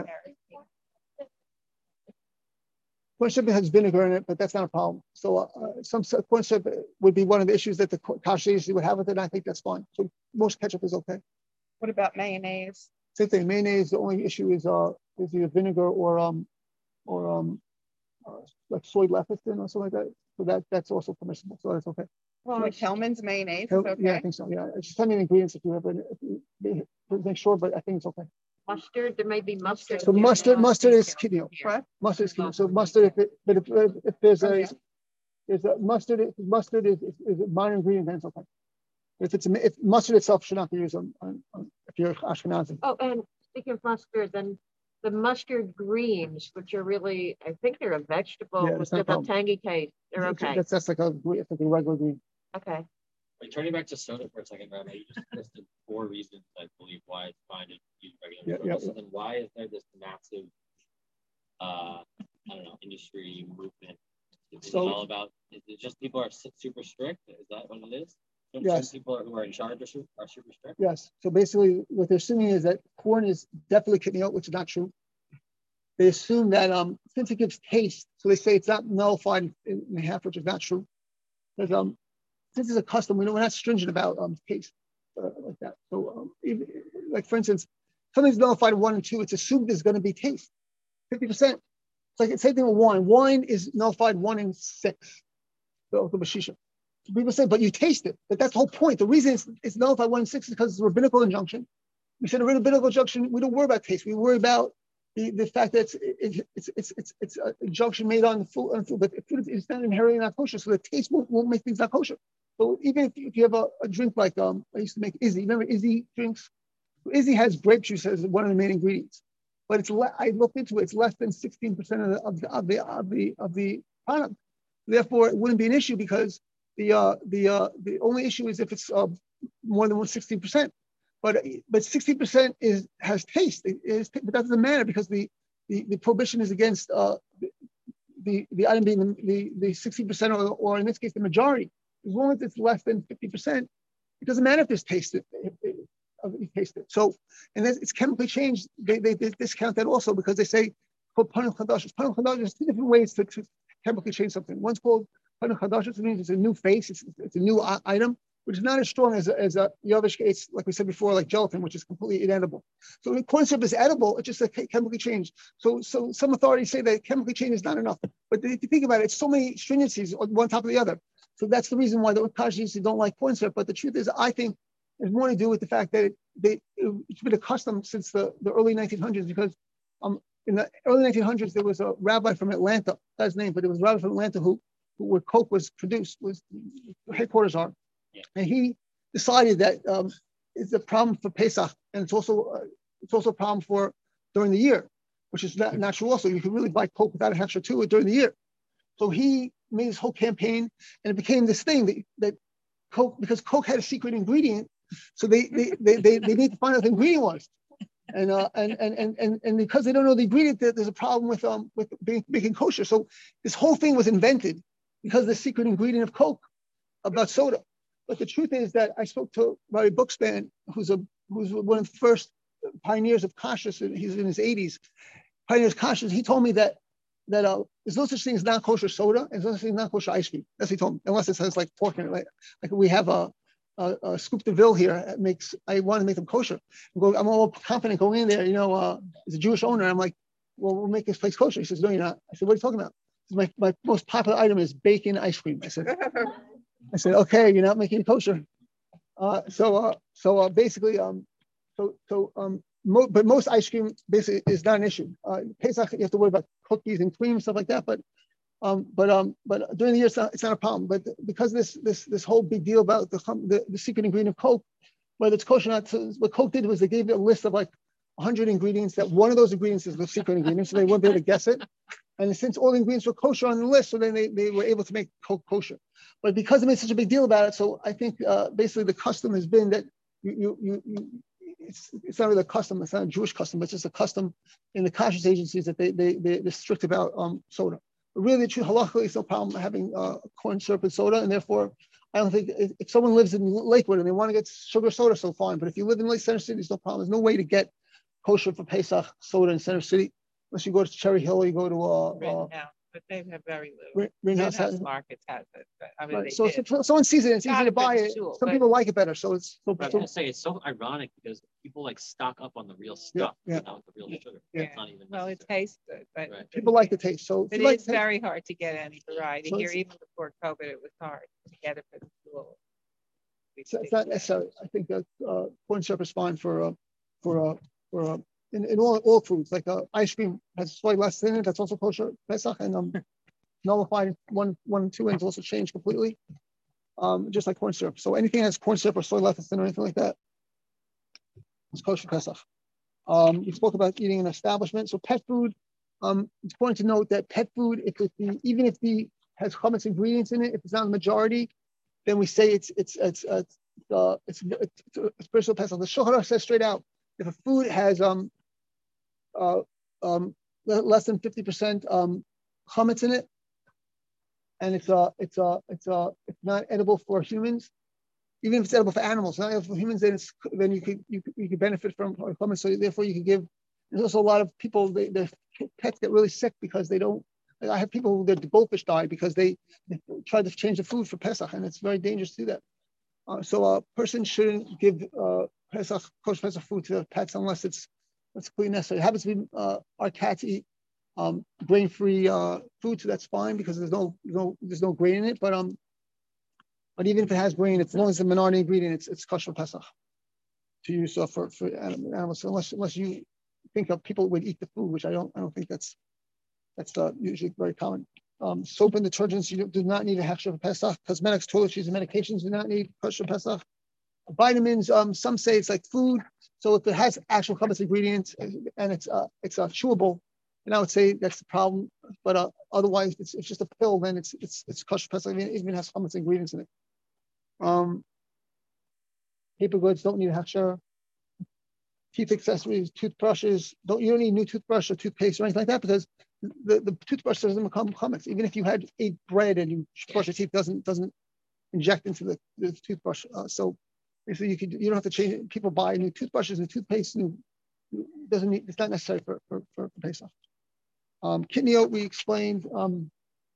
Corn syrup has vinegar in it, but that's not a problem. So uh, some corn syrup would be one of the issues that the kasha usually would have with it. And I think that's fine. So most ketchup is okay. What about mayonnaise? Same thing. Mayonnaise. The only issue is uh is either vinegar or um or um uh, like soy lecithin or something like that. So that that's also permissible. So that's okay. Well, like Hellman's mayonnaise is okay. Yeah, I think so. Yeah, just tell me the ingredients if you have it. If you make sure, but I think it's okay. Mustard, there may be mustard. So mustard, mustard is kiniyot. What? Mustard is kiniyot. So mustard, if it, but if, if, if there's Oh, a, yeah. there's a mustard, mustard is, is, is a minor ingredient, then it's okay. If it's a, if mustard itself should not be used on, on, on if you're Ashkenazi. Oh, and speaking of mustard, then the mustard greens, which are really, I think they're a vegetable Yeah, with that's not a a tangy taste. They're okay. That's that's like a it's like a regular green. Okay. Wait, turning back to soda for a second, Rami, you just listed four reasons I believe why it's fine to use regular Yeah, soda. yeah, So yeah. then why is there this massive, uh, I don't know, industry movement? Is So- it all about, is it just people are su- super strict? Is that what it is? Some Yes. people who are in charge are super, are super strict? Yes. So basically, what they're assuming is that corn is definitely kidney oat, which is not true. They assume that um, since it gives taste, so they say it's not nullified in, in half, which is not true. Because um, since it's a custom, we know we're not stringent about um, taste uh, like that. So, um, even, like for instance, something's nullified in one and two, it's assumed there's going to be taste. fifty percent. It's like the same thing with wine. Wine is nullified one in six. So, the Mashisha. So people say, but you taste it. But that's the whole point. The reason it's, it's nullified one in six is because it's a rabbinical injunction. We said a rabbinical injunction, we don't worry about taste. We worry about the, the fact that it's it, it's it's it's it's an injunction made on the food, on food, but food is not inherently not kosher, so the taste won't, won't make things not kosher. So even if you, if you have a, a drink like um I used to make Izzy, remember Izzy drinks? Izzy has grape juice as one of the main ingredients, but it's le- I looked into it, it's less than sixteen percent of the of the of the of the, of the product. Therefore, it wouldn't be an issue because the uh the uh the only issue is if it's uh, more than sixteen percent. But but sixty percent is has taste. It is, but that doesn't matter because the the, the prohibition is against uh, the, the the item being the the sixty percent or or in this case the majority. As long as it's less than fifty percent, it doesn't matter if there's taste. If, if, if you taste it. So and then it's chemically changed. They, they they discount that also because they say called panel chadash. Panel chadash. There's two different ways to, to chemically change something. One's called panel chadash, which means it's a new face. It's, it's a new item, which is not as strong as a, as a yavish case, like we said before, like gelatin, which is completely inedible. So the corn syrup is edible, it's just a chemically changed. So so some authorities say that chemically change is not enough. But if you think about it, it's so many stringencies on one top of the other. So that's the reason why the Kashis don't like corn syrup. But the truth is, I think it's more to do with the fact that it, they, it's been a custom since the, the early nineteen hundreds because um, in the early nineteen hundreds, there was a rabbi from Atlanta, that's his name, but it was a rabbi from Atlanta who, who where Coke was produced, was headquarters are. And he decided that um, it's a problem for Pesach, and it's also uh, it's also a problem for during the year, which is not natural. Also, you can really buy Coke without a hefsher to it during the year. So he made this whole campaign, and it became this thing that, that Coke, because Coke had a secret ingredient, so they they they they, they need to find out what the ingredient was, and uh and and and and, and because they don't know the ingredient, there's a problem with um with being, making kosher. So this whole thing was invented because of the secret ingredient of Coke about soda. But the truth is that I spoke to Rabbi Bookspan, who's a who's one of the first pioneers of kashrus. He's in his eighties. Pioneers kashrus. He told me that that uh, there's no such thing as non-kosher soda, and there's no such thing as non-kosher ice cream. That's what he told me. Unless it says like pork in it, like, like we have a, a, a Scoop de Ville here. It makes I want to make them kosher. I'm, I'm all confident going in there. You know, uh, as a Jewish owner, I'm like, well, we'll make this place kosher. He says, no, you're not. I said, what are you talking about? He says, my my most popular item is bacon ice cream. I said. I said, okay, you're not making it kosher. Uh, so, uh, so uh, basically, um, so, so, um, mo- but most ice cream basically is not an issue. Uh, Pesach, you have to worry about cookies and cream and stuff like that. But, um, but, um, but during the year, it's not, it's not a problem. But because this, this, this whole big deal about the the, the secret ingredient of Coke, whether it's kosher or not, so what Coke did was they gave it a list of like one hundred ingredients. That one of those ingredients is the secret ingredient, so they won't be able to guess it. And since all the ingredients were kosher on the list, so then they, they were able to make Coke kosher. But because they made such a big deal about it, so I think uh, basically the custom has been that you, you, you, it's, it's not really a custom, it's not a Jewish custom, it's just a custom in the kashrus agencies that they, they, they, they're strict about um, soda. But really, the truth, halachically, it's no problem having uh, corn syrup and soda, and therefore, I don't think, if, if someone lives in Lakewood and they want to get sugar soda, so fine. But if you live in Lake Center City, there's no problem. There's no way to get kosher for Pesach soda in Center City. Unless you go to Cherry Hill or you go to uh, Written uh out, but they have very little. Greenhouse. Greenhouse Markets has it, but I mean, Right. they So did. if someone sees it, it's easy Got to it, but buy it. it's cool, Some but- people like it better, so it's so, But I was so gonna say it's so ironic because people like stock up on the real stuff, yeah. not the real sugar. Yeah. It's not even Well, it necessary. tastes good, but. Right. people like the taste. So if But you like it's the taste, very hard to get any variety So here, it's- even before COVID, it was hard to get it for the school. it's, it's not necessary. I think that uh, corn syrup is fine for uh, for uh, for uh, in, in all all foods. Like uh, ice cream has soy less in it. That's also kosher Pesach, and um, nullified one one and two ends also changed completely. Um, just like corn syrup. So anything that has corn syrup or soy lecithin or anything like that is kosher Pesach. Um, we spoke about eating in an establishment. So pet food. Um, it's important to note that pet food, if it the, even if the has chametz ingredients in it, if it's not a majority, then we say it's it's it's it's uh, it's, it's, it's spiritual Pesach. The Shulchan Aruch says straight out, if a food has um uh um less than fifty percent um chametz in it, and it's uh it's uh it's uh it's not edible for humans, even if it's edible for animals, not edible for humans, then it's then you could you could, you could benefit from chametz. So therefore, you could give. There's also a lot of people they, their pets get really sick because they don't. Like I have people who their goldfish die because they, they tried to change the food for Pesach, and it's very dangerous to do that. Uh, so a person shouldn't give uh, Pesach, kosher Pesach food to their pets unless it's it's clearly necessary. It happens to be uh, our cats eat um, grain-free uh, food, so that's fine because there's no no there's no grain in it. But um, but even if it has grain, it's as long as it's a minority ingredient, it's it's kosher Pesach to use uh, for for animals. So unless unless you think of people would eat the food, which I don't I don't think that's that's uh, usually very common. Um, soap and detergents, you do not need a hechsher for Pesach. Cosmetics, toiletries, and medications do not need kosher Pesach. Vitamins, um, some say it's like food. So if it has actual chametz ingredients and it's uh, it's uh, chewable, then I would say that's the problem. But uh, otherwise, it's, it's just a pill. Then it's it's it's kosher Pesach. I mean, it even has chametz ingredients in it. Um, paper goods don't need a hechsher. Teeth accessories, toothbrushes, don't you don't need new toothbrush or toothpaste or anything like that because the, the toothbrush doesn't become chametz. Even if you had ate bread and you brush your teeth, doesn't doesn't inject into the, the toothbrush. Uh, so basically, you could you don't have to change it. People buy new toothbrushes, new toothpaste, new doesn't need. It's not necessary for for for, for Pesach. Um, kidney oat we explained. Um,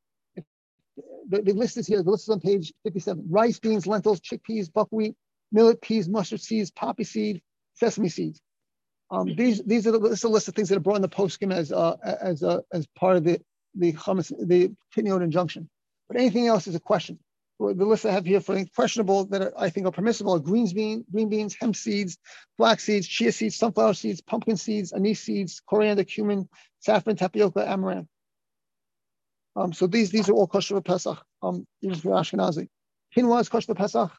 the, the list is here. The list is on page fifty-seven. Rice, beans, lentils, chickpeas, buckwheat, millet, peas, mustard seeds, poppy seed, sesame seeds. Um, these these are the, this is a list of things that are brought in the poskim as uh, as uh, as part of the the chametz, the kidney oat injunction. But anything else is a question. The list I have here for questionable that are, I think are permissible are greens bean, green beans, hemp seeds, flax seeds, chia seeds, sunflower seeds, pumpkin seeds, anise seeds, coriander, cumin, saffron, tapioca, amaranth. Um, so these these are all kosher for Pesach. Um, even for Ashkenazi. Quinoa is kosher for Pesach.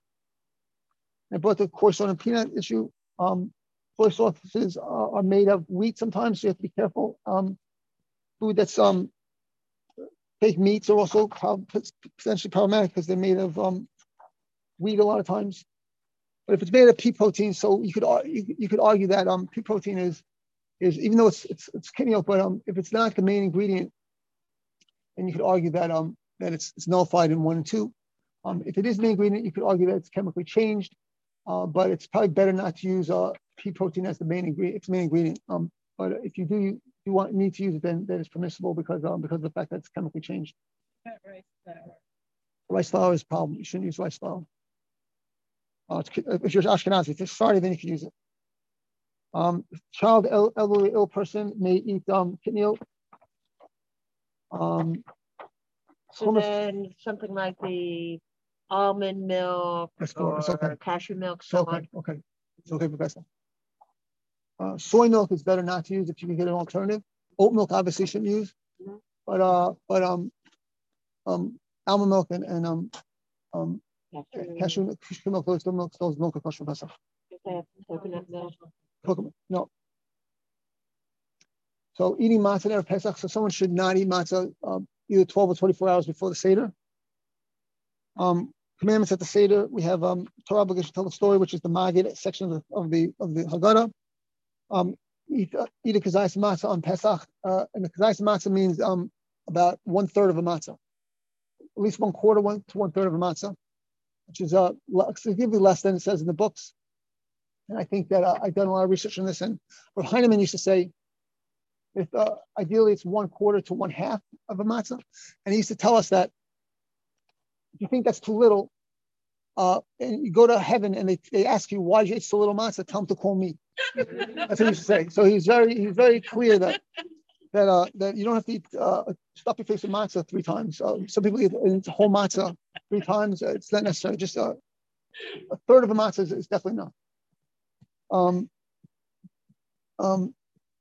I brought the coarse salt and peanut issue. Um, soy sauces are, are made of wheat sometimes, so you have to be careful. Um, food that's um, fake meats are also potentially problematic because they're made of um, wheat a lot of times. But if it's made of pea protein, so you could you, you could argue that um, pea protein is is even though it's it's it's kidney oat, but um, if it's not the main ingredient, then you could argue that um that it's it's nullified in one and two. Um, if it is the main ingredient, you could argue that it's chemically changed. Uh, but it's probably better not to use uh, pea protein as the main ingredient. It's main ingredient. Um, but if you do you want need to use it, then that is permissible because um because of the fact that it's chemically changed. Rice flour. Rice flour is a problem. You shouldn't use rice flour. Uh, if you're Ashkenazi, if it's Sephardi, then you can use it. Um, child, el elderly, ill person may eat um kidney oat. Um, so then something like the almond milk or okay. cashew milk, so okay, on. Okay, it's okay, Professor. Uh, soy milk is better not to use if you can get an alternative. Oat milk obviously shouldn't use, mm-hmm. but uh, but um, um, almond milk and and um, um, cashew, cashew milk, cashew milk, those milk, those milk are kosher for Pesach. Coconut milk. Coconut, no. So eating matzah there Pesach, so someone should not eat matzah um, either twelve or twenty-four hours before the Seder. Um, commandments at the Seder, we have um, Torah obligation to tell the story, which is the Magid section of the of the, of the Haggadah. Um, eat, uh, eat a kazayas matzah on Pesach, uh, and the kazayas matzah means um, about one third of a matzah, at least one quarter, one to one third of a matzah, which is uh, significantly less than it says in the books. And I think that uh, I've done a lot of research on this, and Rav Heinemann used to say, if uh, ideally it's one quarter to one half of a matzah, and he used to tell us that if you think that's too little, uh, and you go to heaven and they, they ask you why did you eat so little matzah, tell them to call me. That's what he used to say. So he's very he's very clear that that uh, that you don't have to eat uh, stuff your face with matzah three times. Uh, some people eat a whole matzah three times. Uh, it's not necessary. Just uh, a third of a matzah is, is definitely enough. Um, um,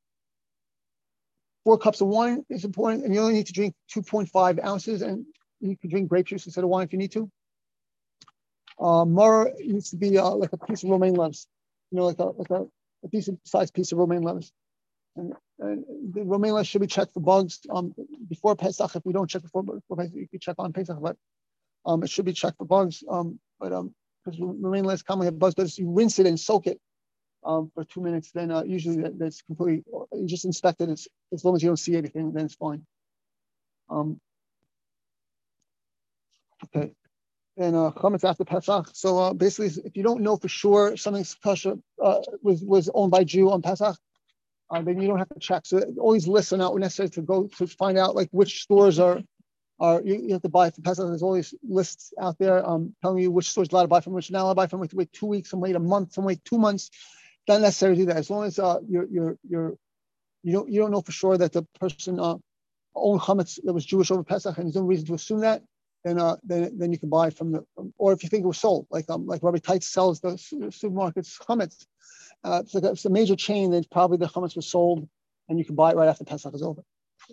four cups of wine is important, and you only need to drink two point five ounces, and you can drink grape juice instead of wine if you need to. Uh, Mara needs to be uh, like a piece of romaine lettuce, you know, like a like a, a decent sized piece of romaine lettuce. And, and the romaine lettuce should be checked for bugs um, before Pesach. If we don't check before, before Pesach, you can check on Pesach, but um, it should be checked for bugs. Um, but um, because romaine lettuce commonly have bugs, but if you rinse it and soak it um, for two minutes, then uh, usually that, that's completely. You just inspect it. It's, as long as you don't see anything, then it's fine. Um, okay. and uh, chametz after Pesach. So uh, basically, if you don't know for sure something's kosher uh, was was owned by Jew on Pesach, uh, then you don't have to check. So all these lists are not necessary to go to find out like which stores are are you, you have to buy for Pesach. There's all these lists out there um, telling you which stores allowed to buy from, which not allowed to buy from. Wait, wait two weeks, some wait a month, some wait two months. Not necessary to do that. As long as uh, you're you're you're you don't you don't know for sure that the person uh, owned chametz that was Jewish over Pesach, and there's no reason to assume that, then uh, then then you can buy from the, or if you think it was sold, like um like Rabbi Teitz sells the supermarkets chametz, uh, it's like a, it's a major chain. Then probably the chametz was sold, and you can buy it right after Pesach is over.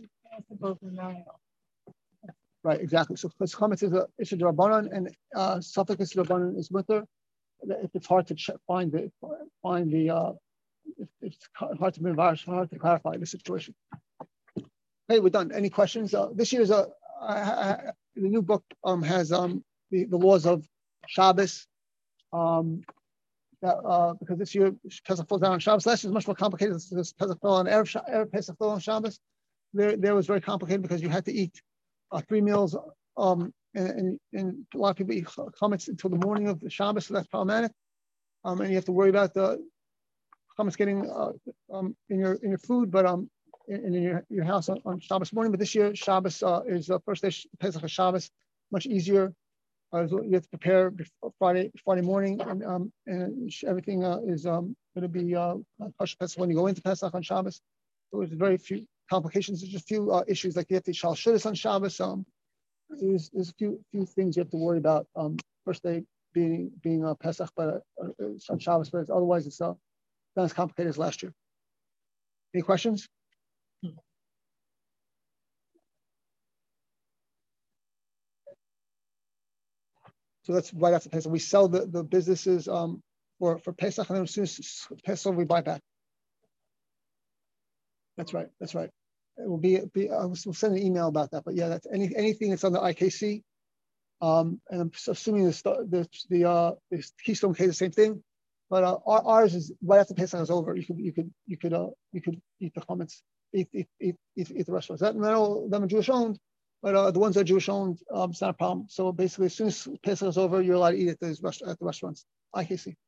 Right, exactly. So because chametz is a issue d'Rabbanan, and uh, suffix is d'Rabbanan is mutter. If it's hard to check, find the find the uh, if it's hard to be hard to clarify the situation. Okay, we're done. Any questions? Uh, this year's a uh, uh, the new book um, has um, the, the laws of Shabbos. Um, that, uh, because this year Pesach falls down on Shabbos. Last year was much more complicated. This Pesach fell on Erev, Erev Pesach fell on Shabbos. There, there was very complicated because you had to eat uh, three meals. Um, and, and, and a lot of people eat chametz until the morning of the Shabbos, so that's problematic. Um, and you have to worry about the chametz getting uh, um, in your in your food, but um. in, in your, your house on, on Shabbos morning. But this year, Shabbos uh, is the uh, first day, Pesach Shabbos, much easier. Uh, you have to prepare before Friday Friday morning, and, um, and everything uh, is um, going to be uh, Pesach when you go into Pesach on Shabbos. So there's very few complications. There's just a few uh, issues, like you have to shal shudas on Shabbos. Um, there's, there's a few few things you have to worry about. Um, first day being being uh, Pesach, but uh, uh, on Shabbos, but otherwise it's uh, not as complicated as last year. Any questions? So that's right after Pesach. We sell the, the businesses um, for, for Pesach, and then as soon as Pesach, we buy back. That's right. That's right. It will be, be uh, we'll send an email about that. But yeah, that's any anything that's on the I K C. Um, and I'm assuming the the the, uh, the Keystone K is the same thing. But uh, our, ours is right after Pesach is over. You could you could you could uh, you could eat the chametz, eat eat eat eat, eat the restaurants. That not all of them are Jewish owned. But uh, the ones that are Jewish owned, um, it's not a problem. So basically, as soon as Pesach is over, you're allowed to eat at, those rest- at the restaurants. I K C.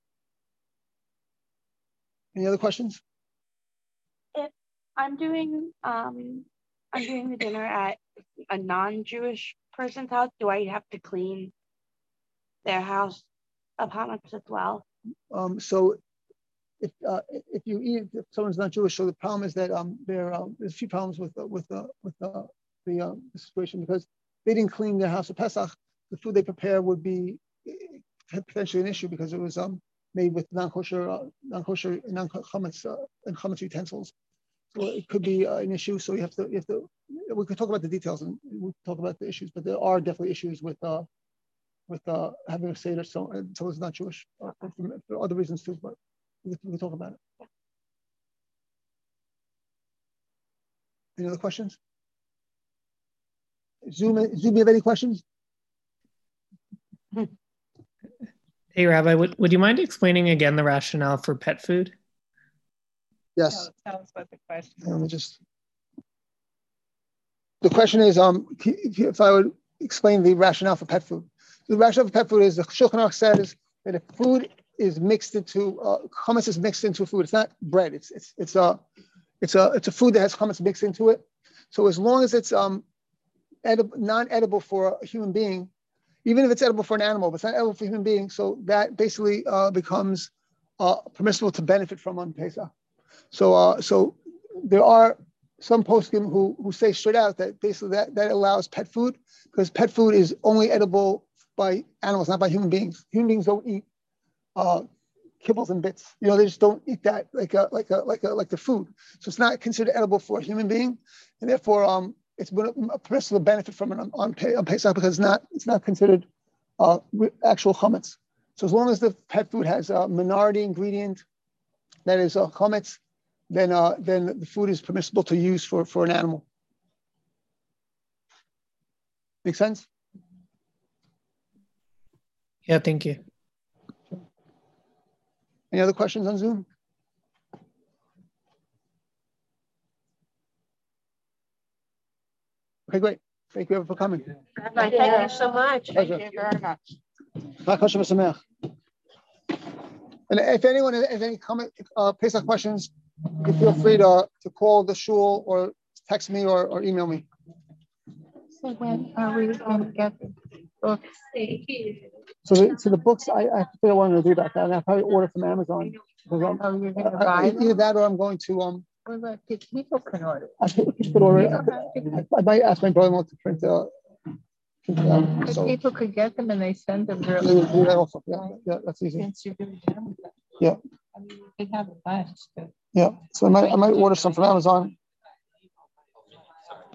Any other questions? If I'm doing, um, I'm doing the dinner at a non-Jewish person's house, do I have to clean their house of chametz as well? Um, so if uh, if you eat, if someone's not Jewish, so the problem is that um, there uh, there's a few problems with uh, with uh, with uh, the, uh, the situation, because they didn't clean their house of Pesach. The food they prepare would be potentially an issue because it was um, made with non-kosher, uh, non-kosher, non-chametz uh, and chametz utensils. So it could be uh, an issue. So you have to, you have to. We could talk about the details and we'll talk about the issues, but there are definitely issues with uh, with uh, having a seder so so it's not Jewish uh, for, for other reasons too. But we can, we can talk about it. Any other questions? Zoom, Zoom, you have any questions? Hey, Rabbi, would, would you mind explaining again the rationale for pet food? Yes. Tell, tell us what the question is. Let me just. The question is, um, if I would explain the rationale for pet food. The rationale for pet food is the Shulchan Aruch says that if food is mixed into uh, chametz is mixed into food, it's not bread. It's it's it's a it's a it's a food that has chametz mixed into it. So as long as it's um edible, non-edible for a human being, even if it's edible for an animal, but it's not edible for a human being, so that basically uh, becomes uh, permissible to benefit from on Pesach. So, uh, so there are some poskim who who say straight out that basically that, that allows pet food, because pet food is only edible by animals, not by human beings. Human beings don't eat uh, kibbles and bits. You know, they just don't eat that like a like a like a like the food. So it's not considered edible for a human being, and therefore um, it's a permissible benefit from it on, on, on Pesach because it's not it's not considered uh, actual chametz. So as long as the pet food has a minority ingredient that is uh, chametz, then uh, then the food is permissible to use for, for an animal. Make sense? Yeah, thank you. Any other questions on Zoom? Okay, great. Thank you for coming. Rabbi, thank you so much. Pleasure. Thank you very much. Chag Kosher V'Sameach. And if anyone has any comment, uh, Pesach questions, you feel free to, to call the shul or text me or, or email me. So when are we going to get the books? So the, so the books, I, I think I wanted to do that. And I'll probably order from Amazon. Because I'm, Oh, you're going to I- buy I- them? either that or I'm going to, um, Well, look, people can order. I could, I could order, I, could, I, I might ask my brother-in-law to print, uh, print it out. But So people could get them and they send them yeah, really. we'll do that also. Yeah, yeah, that's easy. Since you're doing them. Yeah. I mean, you could have a bunch, but Yeah, so I might, I might order some from Amazon.